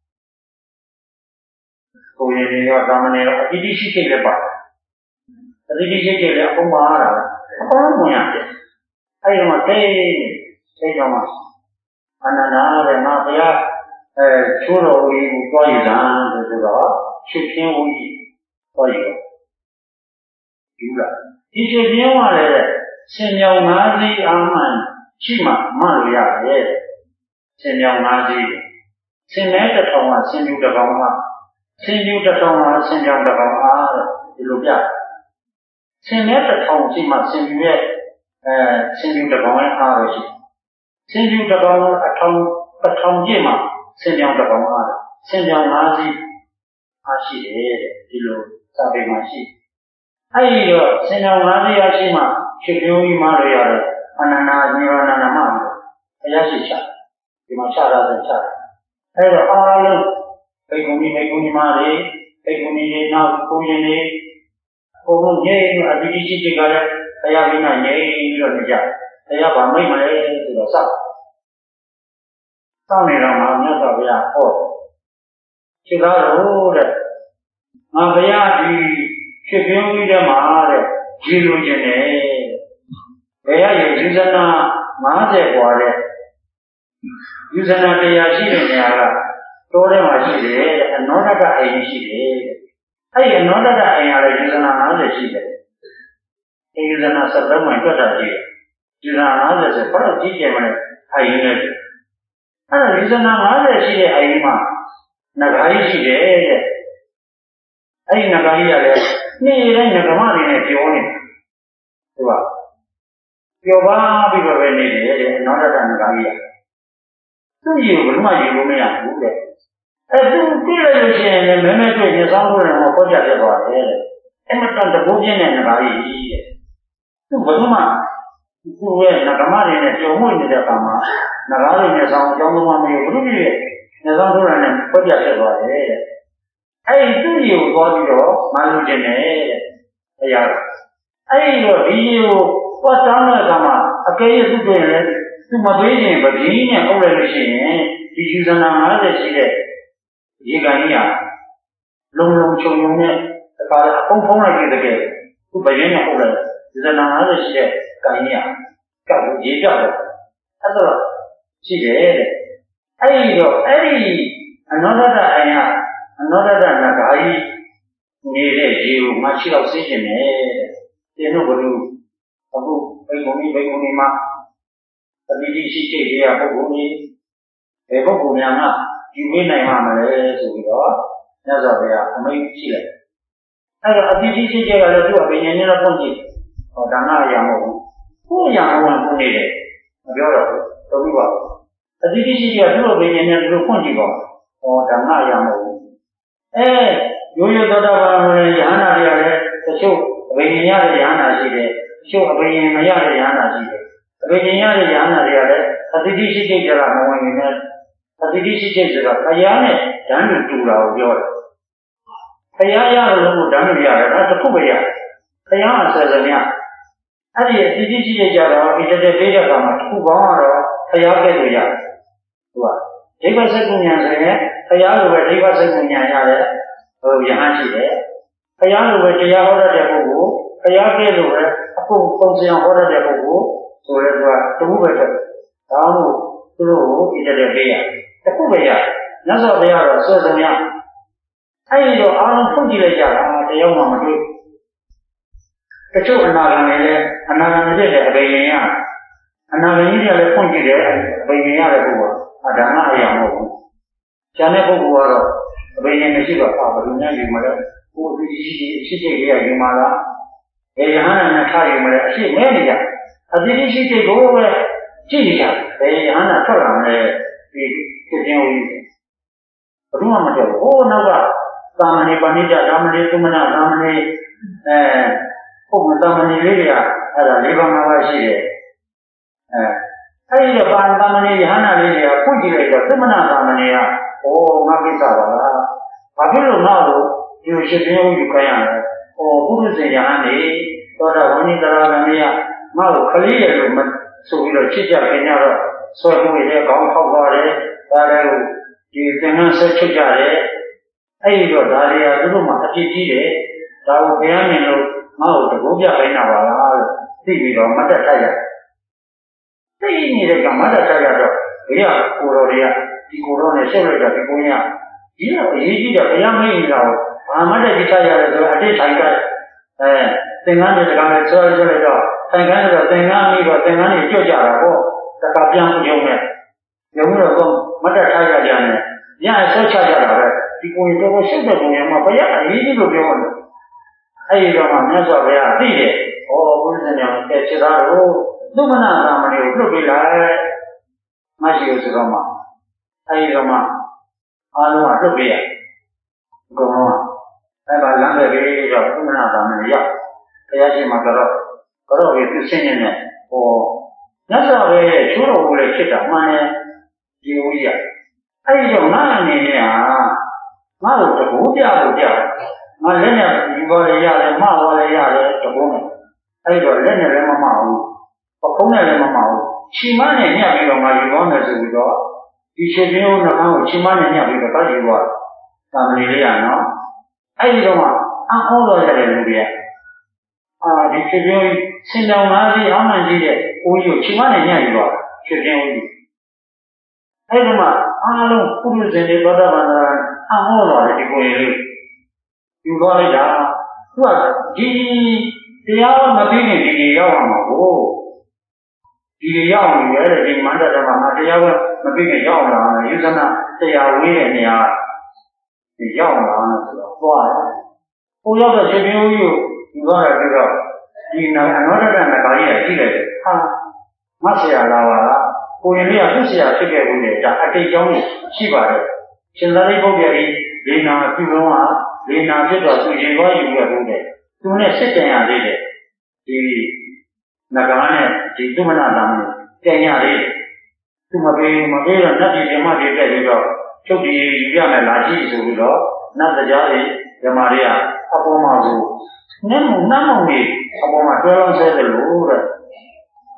ကိုယ်ရည်ရောတာမဏေရောအတိတိရှိရှိလည်းပါအတိတိရှိရှိလည်းအကုန်ပါလာအကုန်လုံးဝင်ရတယ်အဲဒီမှာသိသိတော့မှအနန္တရဲ့ငါဘုရားအဲချိုးတော်ကြီးကိုတွားရည်တာဆိုတော့ချစ်ချင်းဝကြီးတွားရည်တော့ဒီလားဒီချစ်ချင်းဝလည်းဆင်မြောင်ငါးစီးအာမှန်ရှိမှမှလို့ရတယ်ဆင်မြောင်ငါးစီးဆင်မဲတစ်ထောင်ကဆင်ပြူတစ်ကောင်ကဆင်ပြူတစ်ထောင်ကဆင်မြောင်တစ်ကောင်အားဒီလိုပြဆင်မဲတစ်ထောင်ရှိမှဆင်ပြူရဲ့အဲဆင်ပြူတစ်ကောင်ရဲ့အားရရှိဆင်ပြူတစ်ကောင်အထောင်တစ်ထောင်ပြည့်မှဆင်ပြောင်းတစ်ကောင်အားဆင်ပြောင်းငါးစီးအားရှိတယ်ဒီလိုစာပေမှာရှိအဲဒီတော့ဆင်ပြောင်းငါးစီးအားရှိမှဖြစ်ပြုံးကြီးမှလို့ရတယ်အနန္တနိဗ္ဗာန်နာမဘုရားရှိချဒီမှာချတာဆိုချတာအဲတော့အားလုံးဘိက္ခုနီဘိက္ခုနီမတွေဘိက္ခုနီတွေနောက်ကိုရင်တွေဘုံဘုံငြိမ်းအတိတိရှိရှိကလည်းဘုရားမိနာငြိမ်းပြီးတော့နေကြဘုရားဗာမိတ်မလဲဆိုတော့စောက်စောင့်နေတော့မှမြတ်စွာဘုရားဟောခြေသားတော်တဲ့ငါဘုရားဒီဖြစ်ပြုံးပြီးတဲ့မှာတဲ့ကြည်လို့ခြင်းနဲ့ဘယ်ရရဲ့ယူဇနာငါးဆယ်กว่าတဲ့ယူဇနာတရားရှိတဲ့နေရာကတောထဲမှာရှိတယ်တဲ့အနောဒတအိမ်ရှိတယ်အဲ့ဒီအနောဒတအိမ်ကလည်းယူဇနာငါးဆယ်ရှိတယ်အဲယူဇနာစက်သုံးမှတွက်တာရှိတယ်ယူဇနာငါးဆယ်ဆိုဘာလို့ကြီးကျယ်မလဲအဲ့ဒီနဲ့အဲ့ဒါယူဇနာငါးဆယ်ရှိတဲ့အိမ်မှာနဂါးကြီးရှိတယ်တဲ့အဲ့ဒီနဂါးကြီးကလည်းနေ့တိုင်းငကမတွေနဲ့ပြောနေသူကပြောပါပြီးတော့ပဲနေတယ်တဲ့အနောဒတနဂါးကြီးကသူ့ရေဘယ်မှရေလို့မရဘူးတဲ့အဲသူသိလိုက်လို့ရှိရင်လည်းမဲမဲတွေ့နေဆောင်လို့လည်းဟောကြပြသွားတယ်တဲ့အမတန်တဘိုးပြင်းတဲ့နဂါးကြီးတဲ့သူဘယ်မှသူ့ရဲ့နဂမတွေနဲ့ကြုံမှုနေတဲ့အခါမှာနဂါးတွေနဲ့ဆောင်အကြောင်းသမားမျိုးဘုရုကြီးရဲ့နေဆောင်လို့လည်းဟောကြပြသွားတယ်တဲ့အဲဒီသူ့ရေကိုသွားပြီးတော့မလို့ခြင်းနဲ့တဲ့တရားအဲဒီတော့ဒီရေကိုသွားတောင်းတဲ့အခါမှာအအကယ်၍သူ့တွေ့ရင်သူမပေးရင်ပပြင်းနဲ့အုပ်လိုက်လို့ရှိရင်ဒီယူဇနာ၅၀ရှိတဲ့ရေကန်ကြီးဟာလုံလုံချုံချုံနဲ့တခါအဖုံးဖုံးလိုက်ပြီးတကယ်သူပပြင်းနဲ့အုပ်လိုက်ယူဇနာ၅၀ရှိတဲ့ကန်ကြီးဟာကပ်ရေပြောက်တယ်အဲ့တော့ရှိတယ်တဲ့အဲ့ဒီတော့အဲ့ဒီအနောဒတအယအနောဒတနဂါကြီးနေတဲ့ရေကိုမှရှိတော့သိကျင်တယ်တဲ့ဒီလိုဘလို့အခုဘိက္ခုနီဘိက္ခုနီမှာအတိတိရှိရှိတွေကပုဂ္ဂိုလ်ကြီးဘယ်ပုဂ္ဂိုလ်များမှယူမေးနိုင်မှာမလဲဆိုပြီးတော့မြတ်စွာဘုရားအမိန့်ရှိလိုက်အဲ့တော့အတိတိရှိရှိကလည်းသူ့အပင်ဉာဏ်နဲ့တော့ပုံကြည့်ဟောဒါနအရာမဟုတ်ဘူးကိုယ်အရာမဟုတ်ဘူးနေတယ်မပြောတော့ဘူးတော်ပြီပါအတိတိရှိရှိကသူ့အပင်ဉာဏ်နဲ့သူ့ဖွင့်ကြည့်ပါဟောဒါနအရာမဟုတ်ဘူးအဲရိုးရိုးသောတာပန်ဝင်ယဟနာတွေကလည်းတချို့အပင်ဉာဏ်ရတဲ့ယဟနာရှိတယ်တချို့အပင်ဉာဏ်မရတဲ့ယဟနာရှိတယ်အပင်ဉာဏ်ရတဲ့ယဟနာတွေကလည်းအတိတိရှိရှိကြတာမဝင်နေနဲ့အတိတိရှိရှိဆိုတာခရားနဲ့ဓာတ်တူတူတာကိုပြောတယ်ခရားရလို့လို့ဓာတ်တူရတယ်ဒါတစ်ခုပဲရခရားအစစမြအဲ့ဒီအတိတိရှိရှိကြတော့ဒီတက်တက်ပေးတဲ့အခါမှာတစ်ခုပေါင်းတော့ခရားကဲ့လို့ရတယ်သူကဒိဗ္ဗစကုဉာဏ်ဆိုရင်ခရားလိုပဲဒိဗ္ဗစကုဉာဏ်ရတယ်ဟိုယဟန်ရှိတယ်ခရားလိုပဲတရားဟောတဲ့ပုဂ္ဂိုလ်ခရားကဲ့လို့ပဲအခုပုံစံဟောတဲ့ပုဂ္ဂိုလ်ဆိုရဲသူကတခုပဲတဲ့ဒါမှမဟုတ်သူတို့ကိုဒီတက်တက်ပေးရတခုပဲရမြတ်စွာဘုရားတော့ဆွေးဆုံးရအဲ့ဒီတော့အားလုံးဖွင့်ကြည့်လိုက်ကြတာတရားမှမတွေ့တချို့အနာဂံတွေလည်းအနာဂံတွေလည်းအပေရင်ရအနာဂံကြီးတွေလည်းဖွင့်ကြည့်တယ်အပေရင်ရတဲ့ပုဂ္ဂိုလ်အဒါနအရာမဟုတ်ဘူးကျန်တဲ့ပုဂ္ဂိုလ်ကတော့အပေရင်မရှိတော့အာဘယ်လိုများယူမလဲကိုယ်ဒီရှိရှိရှိရယူမှာလားဘယ်ယဟန်နဲ့ထားယူမလဲအရှိမဲနေကြအတိတိရှိရှိကိုပဲကြည့်နေကြဘယ်ယဟန်နဲ့ထွက်လာမလဲဒီဖြစ်ခြင်းဦးဘယ်သူမှမကြောက်ဘူးဟိုနောက်ကသာမဏေပဏိတသာမဏေသုမနာသာမဏေအဲဟုတ်မသာမဏေလေးတွေကအဲ့ဒါလေးပါး၅ပါးရှိတယ်အဲအဲ့ဒီတော့ပါသာမဏေယဟနာလေးတွေကဖွင့်ကြည့်လိုက်တော့သုမနာသာမဏေကဩငါကိစ္စပါလားဘာဖြစ်လို့ငါ့ကိုဒီလိုဖြစ်ခြင်းဦးယူခိုင်းရလဲဩဘုရားရှင်ယဟန်နေသောတာဝဏိတရာဂမေယငါ့ကိုခလေးရလို့မဆိုပြီးတော့ချစ်ကြခင်ကြတော့ဆွဲမှုရတဲ့ခေါင်းထောက်သွားတယ်ဒါလည်းဒီသင်္ကန်းဆက်ချွတ်ကြတယ်အဲ့ဒီတော့ဒါတွေကသူတို့မှအဖြစ်ကြီးတယ်ဒါကိုဘုရားမြင်လို့ငါ့ကိုတကူပြခိုင်းတာပါလားလို့သိပြီးတော့မတ်တက်တိုက်ရသိနေတဲ့ကမတ်တက်တိုက်ရတော့ဘုရားကိုတော်တွေကဒီကိုတော်နဲ့ရှုပ်လိုက်တာဒီကိုကြီးကဒီတော့အရေးကြီးတယ်ဘုရားမင်းကြီးတော့ဘာမတ်တက်ကြီးချရတယ်ဆိုတော့အတိတ်ထိုင်ကြအဲသင်္ကန်းတွေတကားနဲ့ဆွဲဆွဲလိုက်တော့သင်္ကန်းတွေတော့သင်္ကန်းပြီးတော့သင်္ကန်းတွေကြွကြတာပေါ့တခါပြန်ပြုံးမယ်ပြုံးတော့မတ်တက်တိုက်ရကြတယ်ညဆွဲချကြတာပဲဒီကိုကြီးတော့ရှုပ်တဲ့ပုံရမှာဘုရားအရေးကြီးလို့ပြောတယ်အဲ့ဒီတော့မှမြတ်စွာဘုရားသိတယ်ဩဘုရားရှင်ကတဲ့ခြေသားတို့သုမနာသာမဏေကိုလွတ်ပေးလိုက်မရှိဘူးဆိုတော့မှအဲ့ဒီတော့မှအားလုံးကလွတ်ပေးရအကုန်လုံးကအဲ့ဒါလမ်းပဲပြီးတော့သုမနာသာမဏေရောက်ဘုရားရှင်မှာကတော့ကတော့ဒီသူရှင်းနေတယ်ဟောမြတ်စွာဘုရားရဲ့ချိုးတော်ကိုလည်းဖြစ်တာမှန်တယ်ဒီဝိရအဲ့ဒီတော့ငါအနေနဲ့ဟာငါ့ကိုတကူပြလို့ပြငါလက်နဲ့ဒီပေါ်ရရတယ်မပေါ်ရရတယ်တကူနဲ့အဲ့တော့လက်နဲ့လည်းမမဘူးပခုံးနဲ့လည်းမမဘူးချီမနဲ့ညှပ်ပြီးတော့ငါယူသွားမယ်ဆိုပြီးတော့ဒီရှင်ပြင်းဦးနှောင်းကိုချီမနဲ့ညှပ်ပြီးတော့တောက်ယူသွားတာမဏေလေးရနော်အဲ့ဒီတော့မှအဟောတော်ရတယ်လူတွေကအာဒီရှင်ပြင်းဦးစင်တောင်သားကြီးအောင်းမှန်ကြီးတဲ့ဦးကြီးကိုချီမနဲ့ညှပ်ယူသွားရှင်ပြင်းဦးကြီးအဲ့ဒီမှာအားလုံးပုရိသေတွေသောတာပန်သာအဟောတော်တယ်ဒီကိုယ်လေးယူသွားလိုက်တာသူကဒီတရားမသိရင်ဒီကြီးရောက်မှာကိုဒီကြီးရောက်နေရတဲ့ဒီမန္တတမှာငါတရားကမသိရင်ရောက်လာတယ်ယူဇနာတရားဝေးတဲ့နေရာဒီရောက်လာတယ်ဆိုတော့သွားတယ်ဟိုရောက်တဲ့ရှင်ပြင်းဦးကြီးကိုယူသွားတယ်ပြီးတော့ဒီနာအနောဒတနဂါကြီးကကြည့်လိုက်တယ်ဟာမဆရာလာပါလားကိုရင်လေးကသူ့ဆရာဖြစ်ခဲ့ဘူးလေဒါအတိတ်ကြောင်းရှိပါတယ်ရှင်သာရိပုတ္တရာကြီးလေနာပြုလုံးကလေနာဖြစ်တော့သူရင်သွားယူခဲ့ဘူးလေသူနဲ့စစ်တန်ရသေးတယ်ဒီနဂါနဲ့ဒီသုမနာသာမဏေတန်ရသေးတယ်သူမပေးမပေးတော့နတ်ပြည်ဓမ္မတွေတက်ပြီးတော့ချုပ်ဒီယူရမယ်လာကြည့်ဆိုပြီးတော့နတ်တရားတွေဓမ္မတွေကအပေါ်မှာဆိုနတ်မုံနတ်မုံကြီးအပေါ်မှာတွဲလောင်းဆဲတယ်လို့တဲ့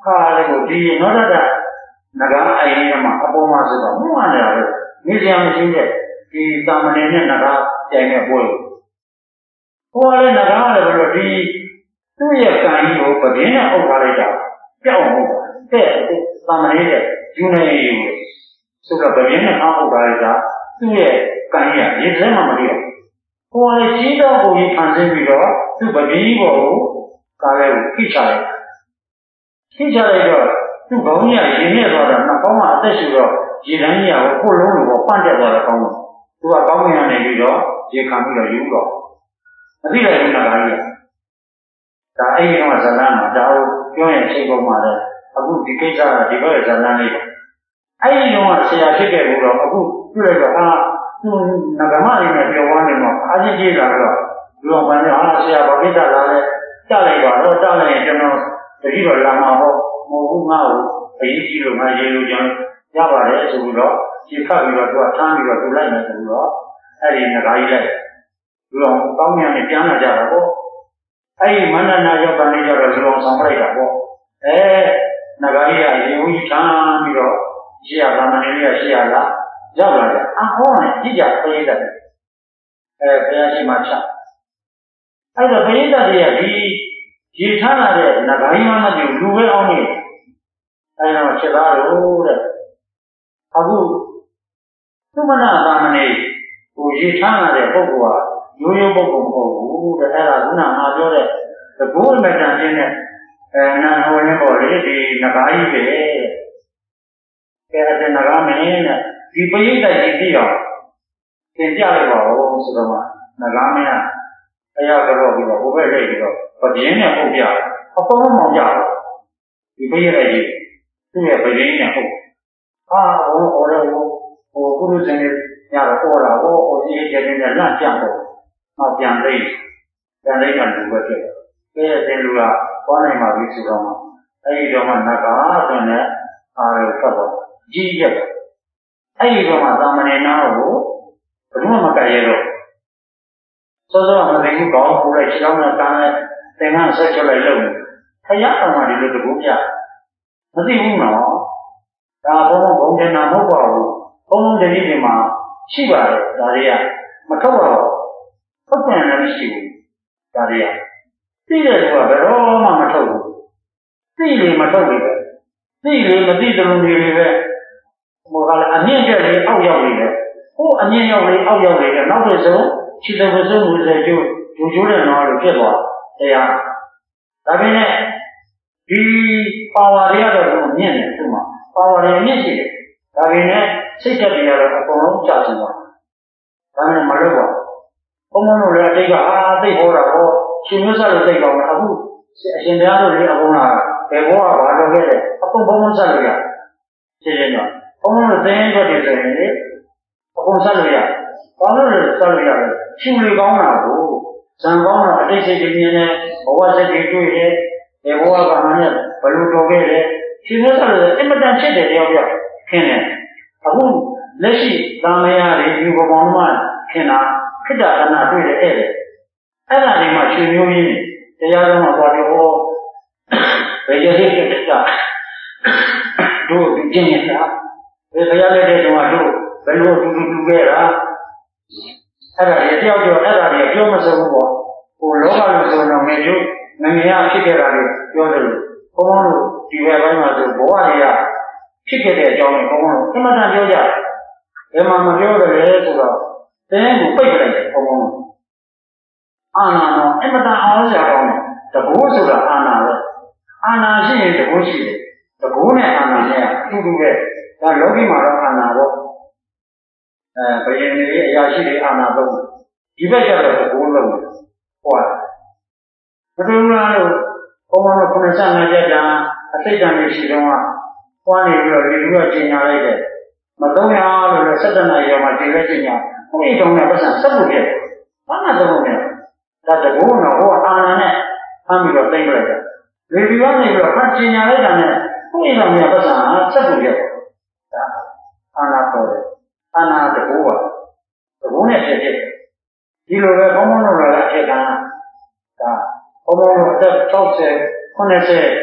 ဟာလေကိုဒီနောဒတာနဂါအိုင်ရမှာအပေါ်မှာဆိုတော့ဘုရားနေရတယ်နေစရာမရှိတဲ့ဒီတာမဏေနဲ့နဂါကြိုင်တဲ့ပွဲဟိုလည်းနဂါလည်းဘယ်လိုဒီသူ့ရဲ့ကံကြီးကိုပဒင်းနဲ့အုပ်ထားလိုက်တာပြောက်အောင်တဲ့တာမဏေရဲ့ယူနေရည်ဆိုတော့ပဒင်းနဲ့အောက်အုပ်ထားလိုက်တာသူ့ရဲ့ကံကြီးကရေစဲမှမသိတော့ဟိုလည်းကြီးတော့ကိုကြီးခံသိပြီးတော့သူ့ပဒင်းကြီးကိုကားလေးကိုခိချလိုက်ခိချလိုက်တော့သူ့ခေါင်းကြီးကရေနဲ့သွားတော့နောက်ကောင်းမှအသက်ရှူတော့ရေတန်းကြီးကကိုလုံးလိုပေါ့ပန့်တက်သွားတယ်ကောင်းတော့သူကကောင်းကင်ကနေပြီးတော့ရေခံပြီးတော့ယူတော့မသိလိုက်ဘူးနာဂါကြီးကဒါအဲ့ဒီတော့ဇာလန်းမှာဒါကိုပြောရင်ချိန်ပုံမှာလဲအခုဒီကိစ္စကဒီဘက်ဇာလန်းလေးအဲ့ဒီတော့ဆရာဖြစ်ခဲ့ဘူးတော့အခုတွေ့လိုက်တော့အာသူနဂမလေးနဲ့ပြောသွားနေတော့အားကြီးကြီးလာတော့လူအောင်ပန်းနဲ့ဟာဆရာဘာကိစ္စလာလဲတက်လိုက်ပါတော့တက်လိုက်ရင်ကျွန်တော်တတိတော်လာမှာပေါ့မဟုတ်ဘူးငါ့ကိုအရေးကြီးလို့ငါရေလိုချင်ရပါတယ်ဆိုပြီးတော့ခြေခတ်ပြီးတော့သူကထမ်းပြီးတော့သူလိုက်မယ်ဆိုပြီးတော့အဲ့ဒီနဂါကြီးလိုက်လူအောင်ကောင်းမြန်နဲ့ပြန်လာကြတာပေါ့အဲ့ဒီမန္တနာရောက်ကနေကြတော့လူအောင်ဆောင်လိုက်တာပေါ့အဲနဂါကြီးကရေဝကြီးထမ်းပြီးတော့ရှေ့ရဗာမဏေလေးကရှေ့ရလာရောက်လာတယ်အဟောနဲ့ကြည့်ကြပရိသတ်အဲဘုရားရှိမှချအဲ့တော့ပရိသတ်တွေကဒီရေထမ်းလာတဲ့နဂါကြီးမမသိဘူးလူပဲအောင်နေအဲတော့ချက်သားလို့တဲ့အခုသမဏသာမဏေကိုရေထမ်းလာတဲ့ပုဂ္ဂိုလ်ကရိုးရိုးပုဂ္ဂိုလ်မဟုတ်ဘူးတဲ့အဲ့ဒါကနာငါပြောတဲ့သဘောအမတန်ချင်းနဲ့အဲနာဟောရင်းပေါ်လေဒီနဂါကြီးပဲတဲ့အဲ့ဒါနဂါမင်းနဲ့ဒီပရိသတ်ကြီးပြီးတော့သင်ပြလိုက်ပါဦးဆိုတော့နဂါမင်းကအရာကတော့ပြီးတော့ဘိုးဘက်လိုက်ပြီးတော့ပဒင်းနဲ့ပုတ်ပြတယ်အပေါ်မောင်ပြတယ်ဒီပရိသတ်ကြီးသူ့ရဲ့ပဒင်းနဲ့ပုတ်ဟာဟိုဟိုတော့ဟိုကုရုဇင်ညတော့ဟောတာဟောဟိုဒီကျတဲ့နဲ့လန့်ပြတော့မှပြန်လိုက်ပြန်လိုက်တာလူပဲဖြစ်တယ်ကဲတဲ့လူကသွားနိုင်ပါပြီဆိုတော့အဲ့ဒီတော့မှနဂါဆိုတဲ့အားရဖတ်တော့ကြီးရက်အဲ့ဒီတော့မှသာမဏေနာကိုဘယ်တော့မှမကဲရတော့စောစောမသိဘူးကောင်းပူလိုက်ချောင်းနဲ့တန်းနဲ့သင်္ကန်းဆက်ချလိုက်လို့ခရအောင်မှဒီလိုတကူပြမသိဘူးနော်ဒါဘုံဘုံကျန်တာမဟုတ်ပါဘူးဘုံဘုံတတိတွေမှာရှိပါတယ်ဒါတွေကမထုတ်ပါဘူးထုတ်ပြန်လည်းမရှိဘူးဒါတွေကသိတဲ့လူကဘယ်တော့မှမထုတ်ဘူးသိလေမထုတ်လေပဲသိလေမသိတဲ့လူတွေပဲဟိုကလည်းအမြင့်ကျက်လေးအောက်ရောက်နေတယ်ဟိုအမြင့်ရောက်လေးအောက်ရောက်နေတယ်နောက်တစ်ဆုံးခြေတော်ဆုံးဝိဇ္ဇာကျိုးဒူကျိုးတဲ့နော်လို့ဖြစ်သွားတရားဒါပေမဲ့ဒီပါဝါတွေကတော့မြင့်တယ်သူ့မှာပါဝါတွေမြင့်ရှိတယ်ဒါပေမဲ့စိတ်ဓာတ်တွေကတော့အကုန်လုံးကျဆုံးသွားဒါနဲ့မလုပ်ပါဘုံဘုံတို့လည်းအတိတ်ကအာသိဟောတာဟောရှင်မျိုးဆက်လို့သိကောင်းတယ်အခုအရှင်ဘုရားတို့လည်းအကုန်လာဘယ်ဘောကဘာလုပ်ခဲ့လဲအကုန်ဘုံဘုံဆက်လို့ရရှင်းရှင်းတော့ဘုံဘုံတို့သိရင်တော့ဒီဆိုရင်လေအကုန်ဆက်လို့ရဘာလို့လဲဆက်လို့ရလဲရှင်လူကောင်းတာကိုဇံကောင်းတာအတိတ်စိတ်ကြီးမြင်တယ်ဘဝစိတ်ကြီးတွေ့တယ်ဒီဘဝကမှလည်းဘယ်လိုတော်ခဲ့လဲရှင်မျိုးဆက်လို့အင်မတန်ဖြစ်တယ်တယောက်ယောက်ခင်းတယ်အခုလက်ရှိသာမယာတွေဒီဘဝမှာခင်းတာခိတ္တအနာတွေ့တယ်အဲ့ဒါအဲ့ဒါတွေမှရှင်မျိုးကြီးတရားတော်မှာပေါ်တယ်ဟောဘယ်ရည်စိတ်ကတို့ဒီကျင့်ရတာဘယ်ဘုရားလက်တဲ့တုန်းကတို့ဘယ်လိုတူတူတူခဲ့တာအဲ့ဒါတွေတယောက်ကျော်အဲ့ဒါတွေပြောမစုံဘူးပေါ့ဟိုလောကလူဆိုတော့ငယ်ကျိုးငငယ်ရဖြစ်ခဲ့တာတွေပြောတယ်လို့ဘုန်းဘုန်းတို့ဒီဘက်ပိုင်းမှာဆိုဘဝတွေကဖြစ်ခဲ့တဲ့အကြောင်းကိုဘုန်းဘုန်းတို့အမှန်တန်ပြောကြဘယ်မှာမပြောရလဲဆိုတော့တင်းကိုပိတ်လိုက်တယ်ဘုန်းဘုန်းအာနာတော့အမှန်တန်အားစရာကောင်းတယ်တကူဆိုတာအာနာပဲအာနာရှိရင်တကူရှိတယ်တကူနဲ့အာနာနဲ့အတူတူပဲဒါလောကီမှာတော့အာနာတော့အဲဘယင်တွေအရာရှိတွေအာနာတော့ဒီဘက်ကျတော့တကူလုံးဟောတာမတူလားလို့ဘုံဘုံကခုနစနာကြတာအစိတ်တန်တွေရှိတော့ဟောနေပြီးတော့ဒီလိုကကျင်ညာလိုက်တယ်မသုံးရလို့လည်းစက်တနာရောမှာဒီလိုကျင်ညာဟိုအိမ်တော်နဲ့ပတ်စံဆက်ဖို့ပြတယ်ဘာမှသုံးနေဒါတကူတော့ဟောအာနာနဲ့ဖမ်းပြီးတော့သိမ့်လိုက်တယ်လေဒီကနေပြီးတော့ဖမ်းကျင်ညာလိုက်တာနဲ့ဟိုအိမ်တော်နဲ့ပတ်စံဆက်ဖို့ပြတယ်ဒါအာနာပေါ်တယ်အာနာတကူပါတကူနဲ့ဖြစ်ဖြစ်ဒီလိုပဲဘုံဘုံတို့လည်းအဖြစ်ကဒါဘုံဘုံတို့အသက်၆၀ ၇၀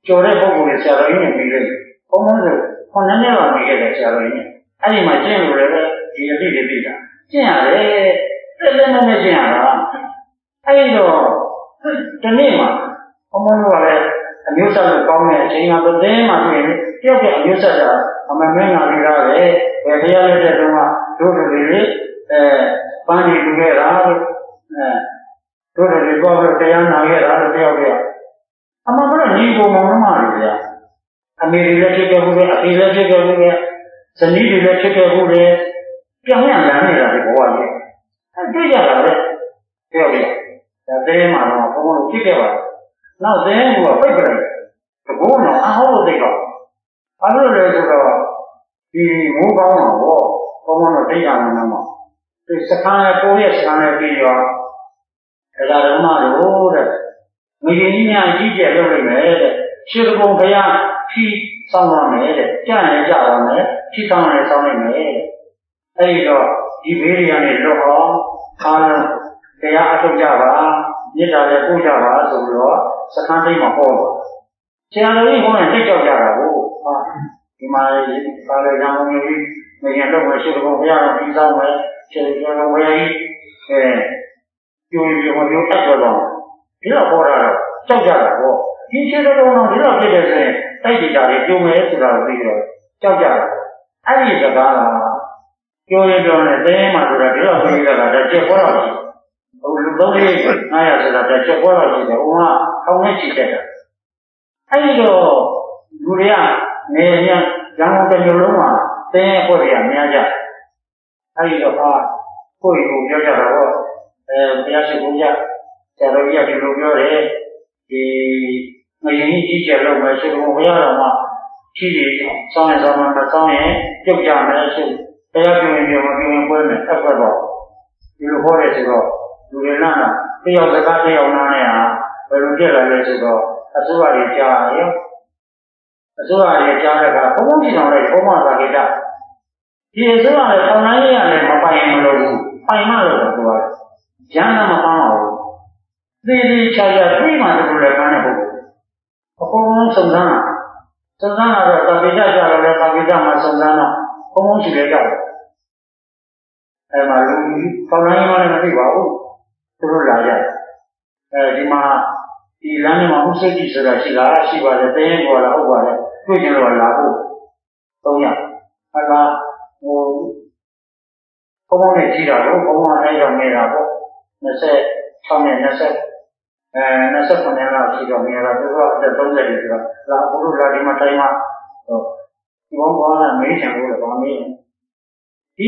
ကျော်တဲ့ပုဂ္ဂိုလ်တွေဆရာတော်ကြီးနဲ့ပြီးတယ်ဘုံဘုံဆိုခုနှစ်နှစ်လောက်နေခဲ့တယ်ဆရာတော်ကြီးနဲ့အဲ့ဒီမှာကျင့်လို့လည်းဒီအသိတွေသိတာကျင့်ရတယ်တက်လည်းနဲ့ကျင့်ရတာအဲ့တော့ဒီနေ့မှာဘုံဘုံတို့ကလည်းအမျိုးဆက်လို့ကောင်းတဲ့အချိန်ကသတဲ့မှာတွေ့ရင်တယောက်ကအမျိုးဆက်တာအမှန်မင်းနာပြီးသားပဲဘယ်တရားလက်တဲ့တုန်းကတို့တို့တွေလေအဲပန်းကြီးလူခဲ့တာလို့အဲတို့တို့တွေတော့တရားနာခဲ့တာလို့တယောက်တယောက်အမှန်ကတော့ညီကိုမောင်နှမတွေဗျာအမေတွေလည်းဖြစ်ခဲ့ဘူးလေအဖေလည်းဖြစ်ခဲ့ဘူးလေဇနီးတွေလည်းဖြစ်ခဲ့ဘူးလေပြောင်းရလာနေတာဒီဘဝကြီးအဲတွေ့ကြတာလေတယောက်တယောက်ဒါတဲ့မှာတော့ဘုံဘုံဖြစ်ခဲ့ပါနောက်တဲ့ကပိတ်ပလိုက်တဘောတော့အဟောလို့သိတော့ဘာလို့လဲဆိုတော့ဒီမိုးကောင်းတော့ဘောဘုံဘုံတော့သိကြမှာနော်ဒီစခန်းရဲ့ကိုယ့်ရဲ့စခန်းရဲ့ပြီးရောဒါကဓမ္မလို့တဲ့ငရေကြီးများကြီးကျယ်လုပ်လိုက်မယ်တဲ့ရှေးကုံဘုရားဖြီးဆောင်ရမယ်တဲ့ကြံ့လည်းကြပါမယ်ဖြီးဆောင်လည်းဆောင်နိုင်မယ်တဲ့အဲဒီတော့ဒီဘေးတွေကနေလွတ်အောင်အားလုံးတရားအထုတ်ကြပါမေတ္တာလည်းပို့ကြပါဆိုပြီးတော့စခန်းသိမ်းမှာဟောတော့ဆရာတော်ကြီးဟောရင်သိကြောက်ကြတာကိုဟာဒီမှာပါလေကြောင့်မျိုးကြီးငရေတော့ရှေးကုံဘုရားတော့ဖြီးဆောင်မယ်ရှေးကုံဘုရားကြီးအဲကျိုးရုံမျိုးအပ်တော့ဒီတော့ဟောတာတော့ကြောက်ကြတာပေါ့ဒီခြေတော်တော်ဒီတော့ဖြစ်တယ်ဆိုရင်တိုက်ကြတာတွေကျုံမယ်ဆိုတာကိုသိတော့ကြောက်ကြတာအဲ့ဒီစကားကကျိုးရပြောနေတဲမှာဆိုတာဒီတော့ဖြစ်တာကတချက်ပေါ်တော့ဟိုလူသုံးလေးငါးရာဆိုတာတချက်ပေါ်တော့ရှိတယ်ဟိုကအောင်းနဲ့ချစ်တဲ့အဲ့ဒီတော့လူတွေကနေရရန်ကုန်တစ်မျိုးလုံးမှာတဲဖွဲ့ရများကြအဲ့ဒီတော့ဟာကိုယ့်ကိုပြောကြတာတော့အဲဘုရားရှိခိုးကြဆရာတော်ကြီးကဒီလိုပြောတယ်ဒီငရေကြီးကြီးကျယ်လို့ပဲရှိခိုးဘုရားတော်မှာဖြည်းဖြည်းဆောင်းရဆောင်းမှဆောင်းရင်ပြုတ်ကြမယ်ဆိုတရားပြုရင်ပြုမပြုရင်ပွဲမယ်အပ်တော့ဒီလိုဟောတယ်ဆိုတော့လူတွေနာတယောက်စကားတယောက်နာနဲ့ဟာဘယ်လိုဖြစ်လာလဲဆိုတော့အစိုးရတွေကြားရင်အစိုးရတွေကြားတဲ့ကဘုံဘုံကြည့်အောင်လိုက်ဘုံမသာကိတဒီအစိုးရလည်းတောင်းနိုင်ရလည်းမပိုင်မလို့ဘူးပိုင်မှလို့ဆိုတာရဟန်းမပန်းအောင်သေသေးချာချာပြေးမှတူလည်းပန်းတဲ့ပုဂ္ဂိုလ်အကုန်လုံးစုံစမ်းတာစုံစမ်းတော့တာပိဋကကြတော့လည်းတာပိဋကမှာစုံစမ်းတော့ဘုံဘုံရှိတယ်ကြတယ်အဲမှာလူကြီးပေါင်းတိုင်းမှလည်းမသိပါဘူးသူတို့လာကြအဲဒီမှာဒီလမ်းထဲမှာဥစ္စာကြီးဆိုတာရှိလားရှိပါတယ်တင်းရင်ပေါ်လာဟုတ်ပါတယ်တွေ့ကြတော့လာဖို့သုံးရအဲကဟိုဘုံဘုံနဲ့ကြီးတာတော့ဘုံဘုံအဲရောက်နေတာပေါ့နှစ်ဆယ်၆နဲ့၂၀အဲ၂၇လောက်ရှိတော့နေရာသူကအသက်၃၀ကျော်ဆိုတော့လာဘုရုလာဒီမှာတိုင်းမှာဟိုဒီဘုံဘောကမေးချင်လို့လည်းဗာမေးဒီ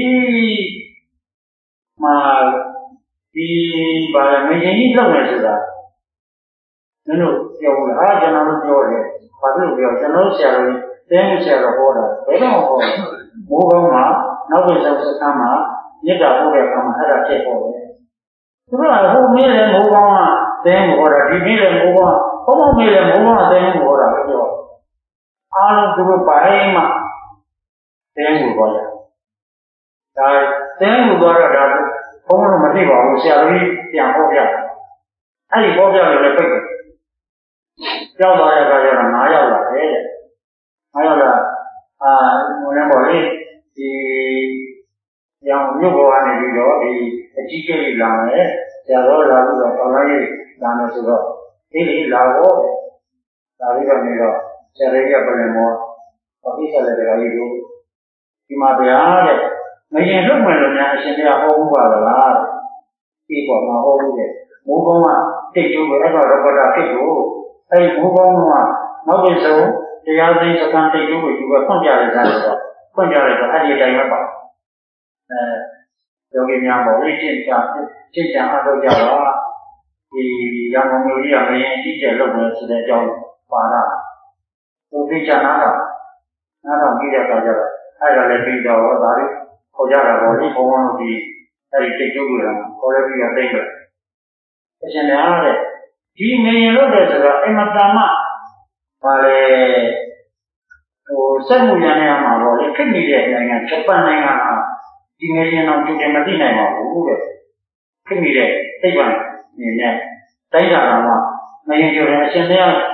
မှာဒီဗာမင်းကြီးလောက်နေဆိုတာမင်းတို့ပြောလို့ဟာကျွန်တော်တို့ပြောတယ်ဘာလို့ပြောကျွန်တော်ဆရာတော်တင်းဆရာတော်ဟောတာဘယ်တော့ဟောမိုးကောင်းမှာနောက်ပြန်ဆက်စခန်းမှာမြစ်တာပို့တဲ့အခါမှာအဲ့ဒါဖြစ်ပေါ်တယ်သူကဟိုမင်းလည်းမိုးကောင်းကတင်းဟောတာဒီမင်းလည်းမိုးကောင်းဘုံဘုံမင်းလည်းမိုးကောင်းတင်းဟောတာလို့ပြောအားလုံးသူတို့ပိုင်းမှာတင်းကိုပြောတယ်ဒါတင်းကိုပြောတော့ဒါဘုံဘုံမသိပါဘူးဆရာကြီးပြန်ဟောပြအဲ့ဒီဟောပြလို့လည်းပြိတ်တယ်ကြောက်သွားတဲ့အခါကျတော့ငါးရောက်လာတယ်တဲ့ငါးရောက်လာအာဟိုလည်းပေါ့လေဒီရောင်မြို့ပေါ်ကနေပြီးတော့ဒီအကြီးကျယ်ကြီးလာမယ်ဆရာတော်လာပြီးတော့တော်လိုက်လာမယ်ဆိုတော့ဒီဒီလာတော့ဒါလေးကနေတော့ဆရာကြီးကပြန်မောဟောဒီဆက်လက်တရားကြီးကိုဒီမှာဗျာတဲ့မရင်လွတ်မယ်လို့များအရှင်တရားဟောဘူးပါလားဒီပေါ်မှာဟောဘူးတဲ့မိုးကောင်းကတိတ်ကျိုးကိုအဲ့တော့ရပတာဖြစ်ကိုအဲ့ဒီမိုးကောင်းကနောက်ပြန်ဆုံးတရားသိစကံတိတ်ကျိုးကိုယူကဖွင့်ပြလိုက်တာဆိုတော့ဖွင့်ပြလိုက်တော့အဲ့ဒီအတိုင်းပဲပါအဲယောဂီများပေါ်လေးကျင့်ကြကျင့်ကြအထောက်ကြတော့ဒီရံကုန်မျိုးကြီးကမရင်အကြီးကျယ်လုပ်မယ်ဆိုတဲ့အကြောင်းပါတာသူသိချနာတာနားတော့ကြည့်ရတော့ကြတော့အဲ့ဒါလည်းပြီးတော့ဒါလေးခေါ်ကြတာပေါ့ဒီဘုံဘုံတို့ဒီအဲ့ဒီတိတ်ကျိုးကိုလည်းခေါ်ရပြီးတော့သိတယ်အရှင်များတဲ့ဒီမရင်လို့တဲ့ဆိုတော့အမတမပါလေဟိုစက်မှုရန်နေရမှာပေါ့လေခက်နေတဲ့နိုင်ငံဂျပန်နိုင်ငံဟာဒီငရင်တော့ကြည့်တယ်မသိနိုင်ပါဘူးတဲ့ခက်နေတဲ့သိပ္ပံနေနဲ့တိုင်းတာကမှမရင်ကျော်တယ်အရှင်တရား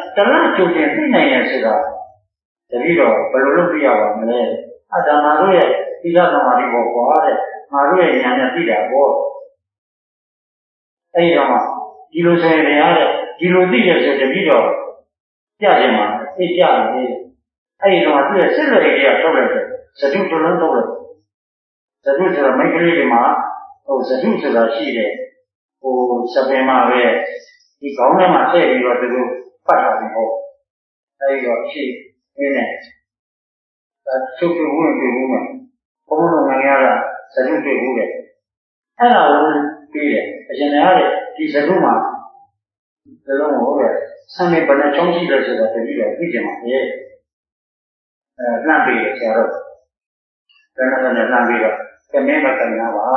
တလန့်ကျုပ်တင်သိနိုင်ရဆိုတာတတိတော့ဘယ်လိုလုပ်ပြရပါမလဲအဒါငါတို့ရဲ့သီလသမာဓိပေါ်ကွာတဲ့ငါတို့ရဲ့ဉာဏ်နဲ့သိတာပေါ့အဲဒီတော့မှဒီလိုဆိုရင်တရားတဲ့ဒီလိုသိရဆိုတတိတော့ကြခြင်းမှာသိကြတယ်အဲဒီတော့သူ့ရဲ့စိတ်လေးတွေကထုတ်လိုက်တယ်ဇတုတစ်လုံးထုတ်လိုက်ဇတုဆိုတာမိတ်ကလေးတွေမှာဟိုဇတုဆိုတာရှိတယ်ဟိုစပင်မှာပဲဒီခေါင်းထဲမှာထည့်ပြီးတော့သူတို့ပတ်တာပြီးပေါ့အဲဒီတော့ရှိနေတယ်အဲချုပ်ပြဝင်ပြဝင်မှာဘုံလုံးငန်းရတာဇတုတွေ့ဘူးလေအဲ့ဒါကိုပြီးတယ်အရှင်များတဲ့ဒီဇတုမှာဒီလုံးဟိုပဲဆံနေဘယ်နဲ့ချောင်းရှိတယ်ဆိုတာတတိယသိကြမှာလေအဲလှမ်းပြီးဆရာတို့ဘယ်နဲ့နဲ့လှမ်းပြီးတော့ကမင်းမကနာပါ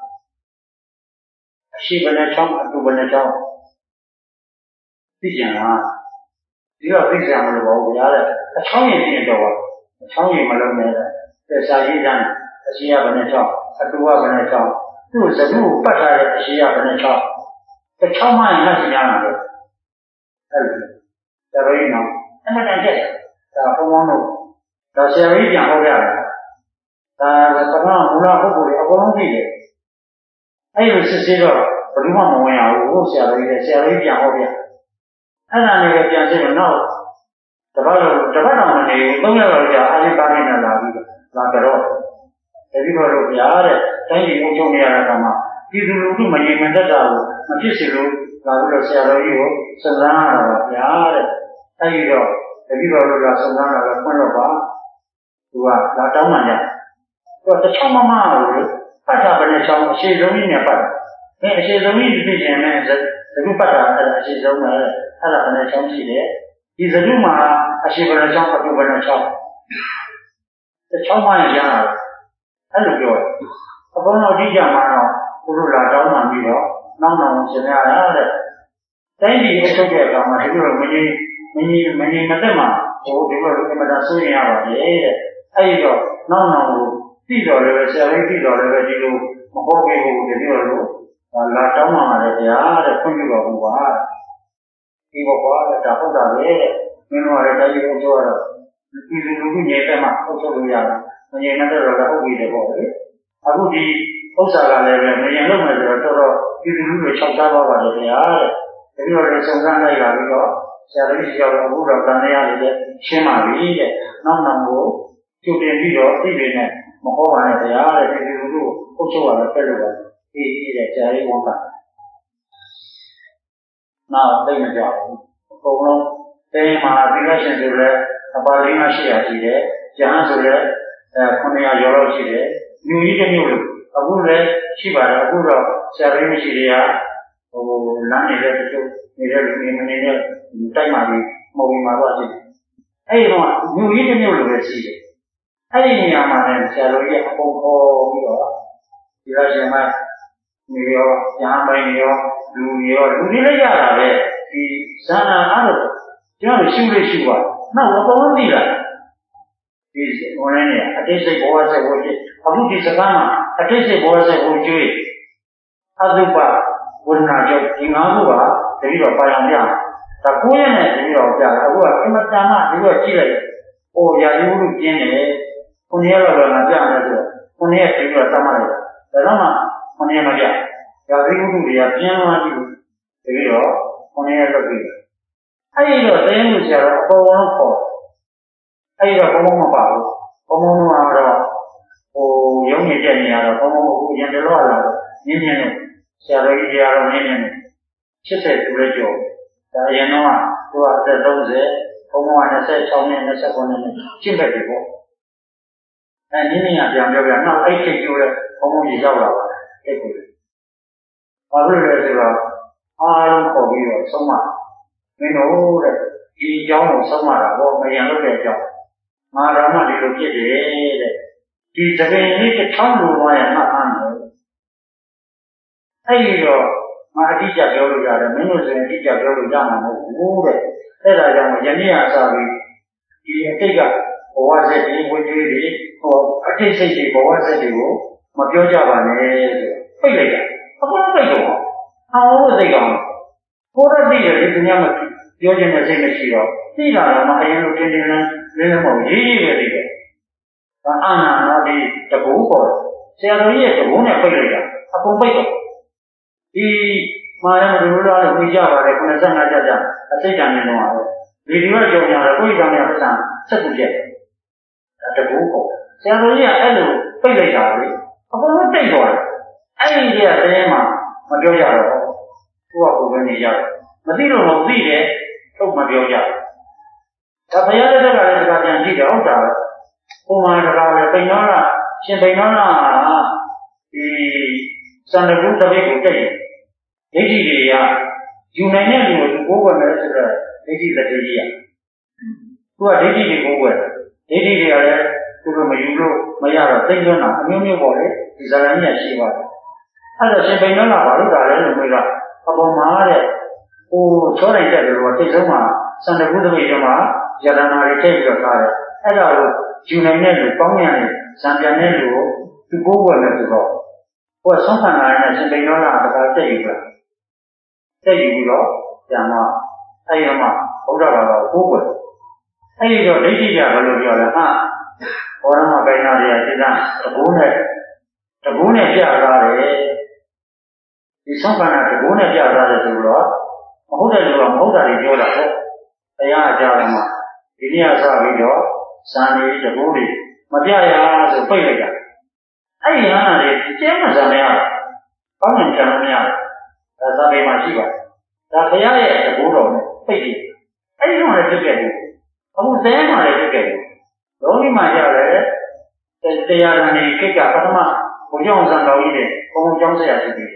အရှိဘယ်နဲ့ချောင်းအတူဘယ်နဲ့ချောင်းသိကြလားဒီတော့သိကြမလို့ပါဘူးဗျာတဲ့အချောင်းရည်ပြင်းတော့အချောင်းရည်မလုံးနဲ့တဲ့စာရေးတန်းအရှိရဘယ်နဲ့ချောင်းအတူကဘယ်နဲ့ချောင်းသူ့ဇတုကိုပတ်ထားတဲ့အရှိရဘယ်နဲ့ချောင်းတစ်ချောင်းမှရင်လက်ရှိရမှာလေအဲ့လိုတော်ရင်းတော့အမှန်တန်ချက်ဒါဘုံဘုံတို့ဒါဆရာကြီးပြန်ဟောကြတယ်ဒါကပထမမူလပုဂ္ဂိုလ်တွေအကုန်လုံးသိတယ်အဲ့လိုစစ်စစ်တော့ဘယ်သူမှမဝင်ရဘူးဟုတ်ဆရာကြီးလည်းဆရာကြီးပြန်ဟောပြအဲ့ဒါနဲ့ပဲပြန်စစ်တော့နောက်တပတ်တော့တပတ်တော့မနေဘူးသုံးရက်တော့ကြာအာရိပါနေနဲ့လာပြီးလာကြတော့တတိတော်တို့ဗျာတဲ့တိုင်းပြည်ကိုချုပ်နေရတာကမှပြည်သူလူထုမငြိမ်မသက်တာကိုမဖြစ်စေလို့လာပြီးတော့ဆရာတော်ကြီးကိုစံစမ်းရတာပါဗျာတဲ့အဲ့ဒီတော့တတိတော်တို့ကစံစမ်းတာကဖွင့်တော့ပါသူကလာတောင်းမှကြသူကတစ်ချောင်းမမလို့ပတ်တာပဲနဲ့ချောင်းအရှိဆုံးကြီးနဲ့ပတ်တယ်အဲအရှိဆုံးကြီးဖြစ်ခြင်းနဲ့ဇတုပတ်တာအဲ့ဒါအရှိဆုံးပဲအဲ့ဒါဘယ်နဲ့ချောင်းရှိတယ်ဒီဇတုမှာအရှိဘယ်နဲ့ချောင်းအတူဘယ်နဲ့ချောင်းတစ်ချောင်းမှရရတာအဲ့လိုပြောတယ်အပေါ်တော့ဒီကြမှာတော့ဘုရားလာတောင်းမှပြီးတော့နောက်နောက်ရှင်ရတာတဲ့တိုင်းပြည်အထုတ်တဲ့အခါမှာဒီလိုမကြီးမကြီးမကြီးမသက်မှာဟိုဒီလိုအမှန်တရားဆိုရင်ရပါလေတဲ့အဲ့ဒီတော့နောက်နောက်ကိုသိတော်လည်းပဲဆရာလေးသိတော်လည်းပဲဒီလိုမဟုတ်ဘူးဒီလိုလို့လာတောင်းမှလည်းဗျာတဲ့ခွင့်ပြုတော်မူပါဒီဘောကွာဒါဟုတ်တာပဲတဲ့မင်းတို့ကလည်းတိုင်းပြည်ကိုပြောရတော့ဒီလူလူကြီးရဲ့မှာအုပ်ချုပ်လို့ရတာမငြိမ်တဲ့တော့လည်းဟုတ်ပြီတဲ့ပေါ့လေအခုဒီဥစ္စာကလည်းပဲမငြိမ်လို့မယ်ဆိုတော့တော်တော်ဒီလူလူတွေ၆သားပါပါလေဗျာတဲ့ဒီလိုလည်းစုံစမ်းလိုက်လာပြီးတော့ဆရာလေးကြီးကတော့အခုတော့တန်တရားလေးရှင်းပါပြီတဲ့နောက်နောက်ကိုကျုပ်တင်ပြီးတော့သိပေနဲ့မဟောပါနဲ့ဗျာတဲ့ဒီလူလူကိုအုပ်ချုပ်ရတော့ပြည့်လို့ပါအေးအေးတဲ့ဆရာလေးဝန်ကနောက်သိမကြောက်ဘူးအကုန်လုံးတင်းမှာသီလရှင်ဆိုလည်းအပါလေးမှရှိရရှိတယ်ကျဟန်ဆိုလည်းအဲခုနှစ်ရာကျော်လောက်ရှိတယ်လူကြီးတစ်မျိုးလို့အခုလည်းရှိပါတယ်အခုတော့ဆရာလေးမရှိသေးရဟိုလမ်းနေတဲ့တချို့နေတဲ့လူတွေမနေတဲ့တိုက်မှပြီးမဟုတ်ဘူးမှာတော့ရှိတယ်အဲ့ဒီတော့လူကြီးတစ်မျိုးလို့ပဲရှိတယ်အဲ့ဒီနေရာမှာလည်းဆရာတော်ကြီးအကုန်ခေါ်ပြီးတော့ဒီလိုရှင်မနေရောညာမိုင်းရောလူရောလူတွေလည်းရတာပဲဒီဇာနာအဲ့လိုကျွန်တော်ရှုလို့ရှုပါနောက်အကုန်လုံးသိလာဒီဟိုလည်းနေအတိတ်စိတ်ဘောစိတ်ကိုကြည့်အခုဒီစကားမှာအတိတ်စိတ်ဘောစိတ်ကိုကြည့်အတုပဝိညာဉ်ကြောင့်ဒီငါးခုပါတတိတော့ပါအောင်ပြဒါကိုယ့်ရဲ့နဲ့တတိတော့ပြအခုကအမတန်မှဒီတော့ကြည့်လိုက်ဟိုရာဇဝုကျင်းတယ်ခုနှစ်ရက်တော့ငါပြမယ်ဆိုတော့ခုနှစ်ရက်တတိတော့သတ်မှတ်လိုက်ဒါတော့မှခုနှစ်ရက်မပြရာဇဝုတွေကပြင်းသွားပြီတတိတော့ခုနှစ်ရက်လောက်ပြီအဲ့ဒီတော့တင်းလို့ဆရာတော်အပေါ်လုံးခေါ်အဲ့ဒီတော့ဘုံဘုံမပါဘူးဘုံဘုံကတော့ဟိုရုံးနေတဲ့နေရာတော့ဘုံဘုံကိုရင်တလို့လာတော့နင်းနေတယ်ဆရာတော်ကြီးတရားတော်နင်းနေတယ်ရှစ်ဆယ်သူလည်းကျော်ဒါအရင်တော့သူကအသက်သုံးဆယ်ဘုံဘုံက၂၆နဲ့၂၉နဲ့ရှင်းဘက်ပြီပေါ့အဲနင်းနေရပြန်ပြောပြနောက်အဲ့ထိတ်ကျိုးတဲ့ဘုံဘုံကြီးရောက်လာပါတယ်အဲ့ကိုဘာလို့လဲဆိုတော့အားလုံးပေါ်ပြီးတော့ဆုံးမမင်းတို့တဲ့ဒီအကြောင်းကိုဆုံးမတာပေါ့မယံလို့တဲ့အကြောင်းငါတော်မှဒီလိုဖြစ်တယ်တဲ့ဒီသဘင်လေးတစ်ချောင်းလိုသွားရင်မှတ်အားမယ်အဲ့ဒီတော့ငါအတိအကျပြောလို့ရတယ်မင်းတို့ဆိုရင်အတိအကျပြောလို့ရမှာမဟုတ်ဘူးတဲ့အဲ့ဒါကြောင့်ယနေ့အစားပြီးဒီအတိတ်ကဘဝစက်တွေဝိကျွေးတွေဟောအတိတ်စိတ်တွေဘဝစက်တွေကိုမပြောကြပါနဲ့ဆိုပိတ်လိုက်တာအကုန်လုံးပိတ်တော့အောင်လို့စိတ်ကောင်းကိုယ်တည်းသိတယ်ဒီညမပြောချင်တဲ့စိတ်မရှိတော့သိလာတော့မှအရင်လိုတင်းတင်းလင်းလင်းမဟုတ်ရေးရေးပဲသိတယ်ဒါအာနာနော်ဒီတကူပေါ်ဆရာတော်ကြီးရဲ့တကူနဲ့ပိတ်လိုက်တာအကုန်ပိတ်တော့ဒီမာရမတို့လားလို့ပြီးကြပါတယ်ခုနစ်ဆယ့်ငါးကြကြအစိတ်တန်နေတော့ပါဒီဒီကကြောင်ရတယ်ကိုယ်ကြောင်ရပစံဆက်ကူပြက်တကူပေါ်ဆရာတော်ကြီးကအဲ့လိုပိတ်လိုက်တာလေအကုန်လုံးတိတ်သွားတယ်အဲ့ဒီတည်းကတဲမှာမပြောရတော့ကိုယ့်ကကိုယ်ပဲနေရတယ်မသိလို့တော့သိတယ်ထုတ်မပြောကြဒါဘုရားတဲ့ကလည်းဒီကပြန်ကြည့်တယ်ဟုတ်တာပဲပုံမှန်တကားပဲပိန်တော့လားရှင်ပိန်တော့လားဒီစန္ဒကုတပိတ်ကိုတက်ရင်ဒိဋ္ဌိတွေကယူနိုင်တဲ့လူကိုသူကိုယ်ွယ်မယ်ဆိုတော့ဒိဋ္ဌိလက်သေးကြီးอ่ะသူကဒိဋ္ဌိတွေကိုယ်ွယ်ဒိဋ္ဌိတွေကလည်းသူတို့မယူလို့မရတော့သိသွင်းတာအမျိုးမျိုးပေါ့လေဒီဇာတ်ကြီးရှိပါတယ်အဲ့တော့ရှင်ပိန်တော့လားဘာလို့ဒါလဲလို့ပြောတာအပေါ်မှာတဲ့ဟိုချောနိုင်တဲ့လူကတိတ်ဆုံးမှာစန္ဒကုတပိတ်ထဲမှာယတနာတွေထည့်ပြီးတော့ထားတယ်အဲ့ဒါကိုယူနိုင်တဲ့လူပေါင်းရတယ်ဇံပြန်တဲ့လူကိုသူကိုယ်ွယ်မယ်ဆိုတော့ဟိုဆုံးခံလာတဲ့ရှင်ပိန်တော့လားတခါတက်ယူတာတက်ယူပြီးတော့ပြန်တော့အဲ့ဒီမှာဘုရားဘာသာကိုကိုယ်ွယ်အဲ့ဒီတော့ဒိဋ္ဌိကဘယ်လိုပြောလဲဟာဘောရမကိုင်းနာတွေကစိတ်ကတဘိုးနဲ့တဘိုးနဲ့ပြသွားတယ်ဒီဆုံးခံတာတဘိုးနဲ့ပြသွားတယ်ဆိုတော့မဟုတ်တဲ့လူကမဟုတ်တာတွေပြောတာပေါ့တရားအကြောင်းမှာဒီနေ့အစပြီးတော့ဇာနေတဘိုးတွေမပြရဆိုပိတ်လိုက်တာအဲ့ဒီဟာတွေကျဲမဇာမရဘူးကောင်းတယ်ကြံလို့မရဘူးဒါသာပေမှာရှိပါတယ်ဒါဘုရားရဲ့တဘိုးတော်နဲ့ပိတ်တယ်အဲ့ဒီတော့လည်းဖြစ်ခဲ့တယ်အခုသဲမှာလည်းဖြစ်ခဲ့တယ်လောကီမှာကြတယ်တရားဓာတ်တွေကိစ္စပထမဘုရားအောင်ဆံတော်ကြီးတဲ့ဘုံကျောင်းဆရာရှိတယ်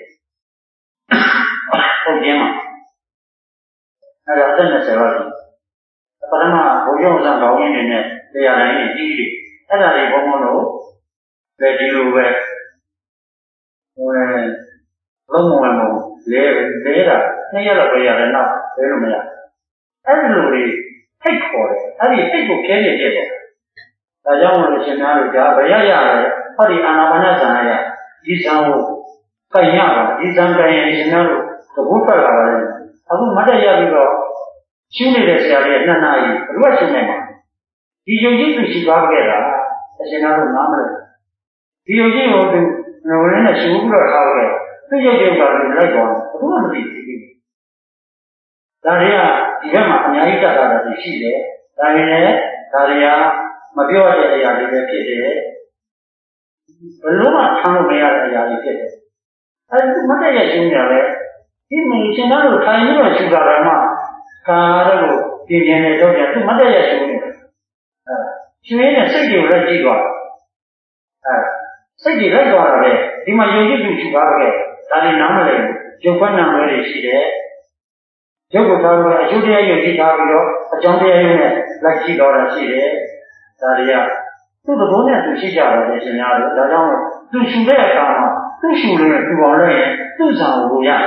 ဟုတ်ကျင်းမှာအဲ့တော့အသက်နှစ်ဆယ်လောက်ရှိပထမဘုရားအောင်ဆံတော်ကြီးနဲ့တရားဓာတ်ကြီးကြီးတယ်အဲ့ဒါတွေဘုံဘုံလို့ပဲဒီလိုပဲဟိုလုံးဝမဟုတ်လဲလဲတာနှစ်ရက်လောက်ပဲရတယ်နောက်လဲလို့မရအဲ့ဒီလိုတွေထိတ်ခေါ်တယ်အဲ့ဒီထိတ်ကိုခဲနေပြတယ်ဒါကြောင့်မလို့ရှင်များတို့ဒါဘယ်ရရတယ်ဟောဒီအာနာပါနဇာရဒီဇံကိုခိုင်ရတာဒီဇံခိုင်ရင်ရှင်များတို့သဘောထွက်လာတယ်အခုမတ်တရပြီးတော့ရှင်းနေတဲ့ဆရာကြီးနှစ်နာရီဘယ်လိုရှင်းနိုင်မှာဒီယုံကြည်သူရှိသွားခဲ့တာအရှင်များတို့နားမလဲဒီယုံကြည်ကိုသူငွေနဲ့ရှင်းပြီးတော့ထားခဲ့သူရုပ်တွေကလည်းလိုက်သွားတယ်ဘယ်သူမှမသိဘူးဒါတွေကဒီဘက်မှာအများကြီးတတ်တာတွေရှိတယ်ဒါပေမဲ့ဒါတွေကမပြောတဲ့အရာတွေပဲဖြစ်တယ်ဘယ်လိုမှဆန်းလို့မရတဲ့အရာတွေဖြစ်တယ်အဲဒီမတည့်ရရှင်းရလဲဒီမင်းရှင်သားတို့ထိုင်ပြီးတော့ရှုတာကမှကာတော့ကိုပြင်းပြင်းနဲ့တော့ကြသူမတည့်ရရှင်းနေတယ်အဲရှင်းနေတဲ့စိတ်တွေကိုလည်းကြည့်သွားအဲစိတ်တွေလိုက်သွားတာလေဒီမှာယုံကြည်သူရှုပါခဲ့ဒါတွေနားမလည်ဘူးရုပ်ခွန်းနာမည်တွေရှိတယ်ရုပ်ကိုထားလို့အကျိုးတရားယုံကြည်ထားပြီးတော့အကြောင်းတရားယုံနဲ့လိုက်ကြည့်တော့တာရှိတယ်ဒါတွေကသူ့သဘောနဲ့သူရှိကြတယ်ရှင်များတို့ဒါကြောင့်သူရှုတဲ့အခါမှာသူ့ရှုလို့သူအောင်လို့ရင်သူ့ဆောင်ကိုရ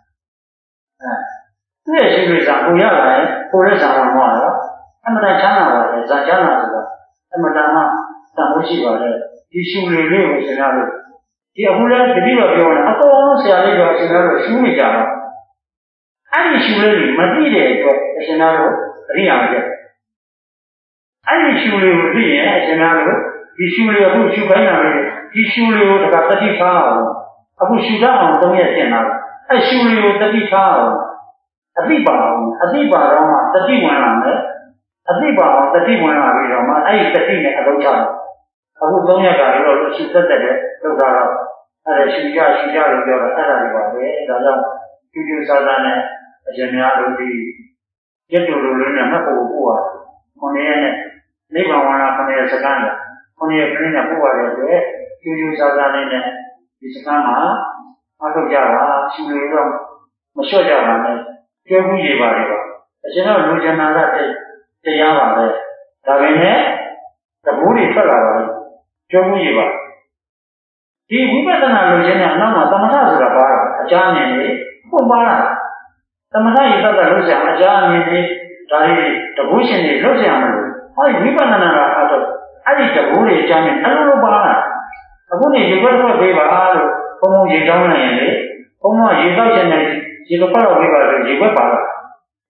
အဲသူ့ရဲ့ရှုလို့ဆောင်ကိုရလာရင်ကိုယ်ရဲ့ဆောင်မှာမဟုတ်တော့အမှန်တန်ချမ်းသာပါတယ်ဇာချမ်းသာဆိုတော့အမှန်တန်မှတန်ဖို့ရှိပါတယ်ဒီရှုလို့လေးကိုရှင်များတို့ဒီအခုလည်းတတိယပြောတယ်အကုန်လုံးဆရာလေးကရှင်များတို့ရှုနေကြတော့အဲ့ဒီရှုလေးမသိတဲ့အတွက်အရှင်များတို့အရိယာပဲအဲ့ဒီရှုလေးကိုသိရင်အရှင်များတို့ဒီရှုလေးကိုရှုခိုင်းတာလေဒီရှုလေးကိုတခါတတိထားအောင်အခုရှုတတ်အောင်သုံးရက်ရှင်းတာအဲ့ရှုလေးကိုတတိထားအောင်အသိပါအောင်အသိပါတော့မှတတိဝင်လာမယ်အသိပါအောင်တတိဝင်လာပြီးတော့မှအဲ့ဒီတတိနဲ့အလုပ်ချတယ်အခုသုံးရက်ကလည်းတော့ရှုသက်တဲ့လောက်တာတော့အဲ့ဒါရှုကြရှုကြလို့ပြောတာအဲ့ဒါတွေပါပဲဒါကြောင့်ကျူးကျူးဆာဆာနဲ့အရှင်များတို့ဒီကျက်တူလိုလေးနဲ့မှတ်ဖို့ပို့ရတယ်။ခုနှစ်ရက်နဲ့နိဗ္ဗာန်ဝါဒခုနှစ်ရက်စကားနဲ့ခုနှစ်ရက်ပြင်းနဲ့ပို့ရတဲ့အတွက်ကျူးကျူးဆာဆာလေးနဲ့ဒီစကားမှာအထုတ်ကြတာရှူလို့တော့မလျှော့ကြပါနဲ့ကျွဲမှုရပါလေပါအရှင်တို့လူကျင်နာကတရားပါပဲဒါပေမဲ့တဘိုးတွေထွက်လာတော့ကျွဲမှုရပါဒီဝိပဿနာလူကျင်တဲ့အနောက်မှာသမထဆိုတာပါတာအကြမ်းမြင်နေပုံပါတာသမထရေပတ်သက်လို့ဆရာအကြမ်းမြင်နေဒါတွေတဘိုးရှင်တွေလို့ဆရာမလို့ဟောဒီဝိပဿနာကအတော့အဲ့ဒီတဘိုးတွေအကြမ်းမြင်အလိုလိုပါတာအခုနေရေခွက်ခွက်ပေးပါလို့ဘုံဘုံရေတောင်းနိုင်ရင်လေဘုံဘုံရေတောက်ချင်တယ်ရေခွက်တော့ပေးပါလို့ရေခွက်ပါတော့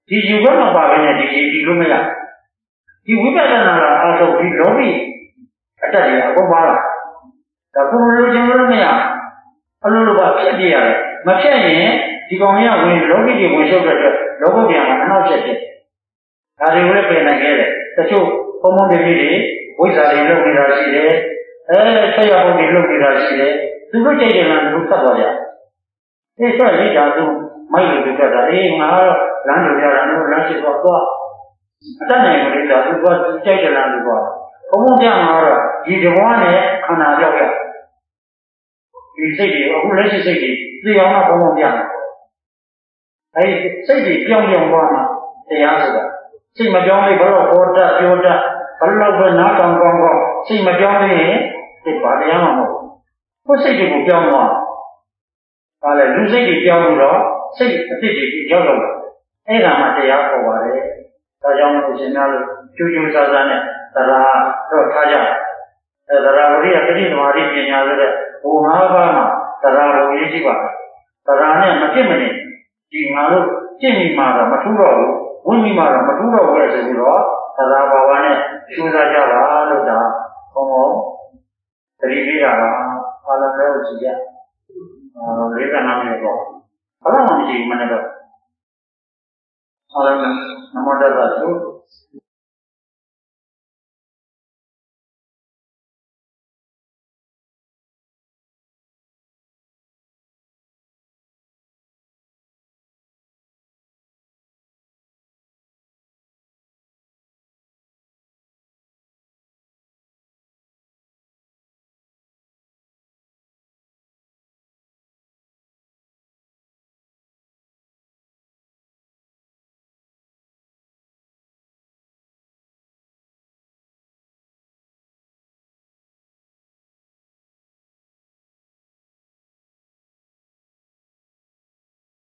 ဒီယူဘက်မှာပါပဲနဲ့ဒီဒီလိုမရဒီဝိပဿနာကအားထုတ်ဒီလောဘီအတက်ကြီးအကုန်ပါလာဒါကိုယ်လိုချင်လို့မရအလိုလိုပါဖြစ်ပြရတယ်မဖြစ်ရင်ဒီကောင်ကြီးကဝင်လောဘီတွေဝင်ရှုပ်တဲ့အတွက်လောဘပြန်ကအနောက်ချက်ဖြစ်ဒါတွေကိုလည်းပြင်နိုင်ခဲ့တယ်တချို့ဘုံဘုံတွေတွေဝိဇ္ဇာတွေလုပ်နေတာရှိတယ်အဲဆက်ရဖို့တွေလုပ်နေတာရှိတယ်သူတို့ကြိတ်တယ်လားသူသတ်သွားကြအဲဆက်လေးတာသူမိုက်လို့ပြောတာအေးငါတော့လမ်းလိုပြတာလို့လမ်းရှိတော့သွားအတတ်နိုင်လို့ဒါသူကကြိတ်တယ်လားလို့ပြောဘုံဘုံပြန်မှာတော့ဒီတဘွားနဲ့ခန္ဓာပြောက်ရဒီစိတ်တွေအခုလက်ရှိစိတ်တွေသိအောင်ကဘုံဘုံပြန်အဲဒီစိတ်တွေပြောင်းပြောင်းသွားမှာတရားဆိုတာစိတ်မပြောင်းလေးဘလို့ဟောတတ်ပြောတတ်ဘလို့ပဲနားတောင်ကောင်းကောင်းစိတ်မပြောင်းလေးရင်စိတ်ပါတရားမှမဟုတ်ဘူးစိတ်တွေကိုပြောင်းသွားဒါလည်းလူစိတ်တွေပြောင်းလို့တော့စိတ်အစ်စ်တွေရောက်တော့အဲ့ဒါမှတရားပေါ်ပါတယ်ဒါကြောင့်လို့ရှင်များလို့ကျူးကျူးဆာဆာနဲ့တရားတော့ထားကြအဲတရားဝိရိယပဋိသမာဓိပညာဆိုတဲ့ဘုံ၅ပါးမှာတရားကိုရေးကြည့်ပါတရားနဲ့မဖြစ်မနေဒီငါတို့ကျင့်မိမှာတော့မထူးတော့ဘူးဝိမိမှာတော့မထူးတော့ဘူးဆိုပြီးတော့တရားဘာဝနဲ့ကျူးစားကြပါလို့ဒါဘုံဘုံသတိပေးတာပါဘာလို့လဲဆိုကြအဲလေးကနာမည်ပေါ့ဘာလို့မှမရှိဘူးမနေ့တော့အားလုံးနမောတ္တသသု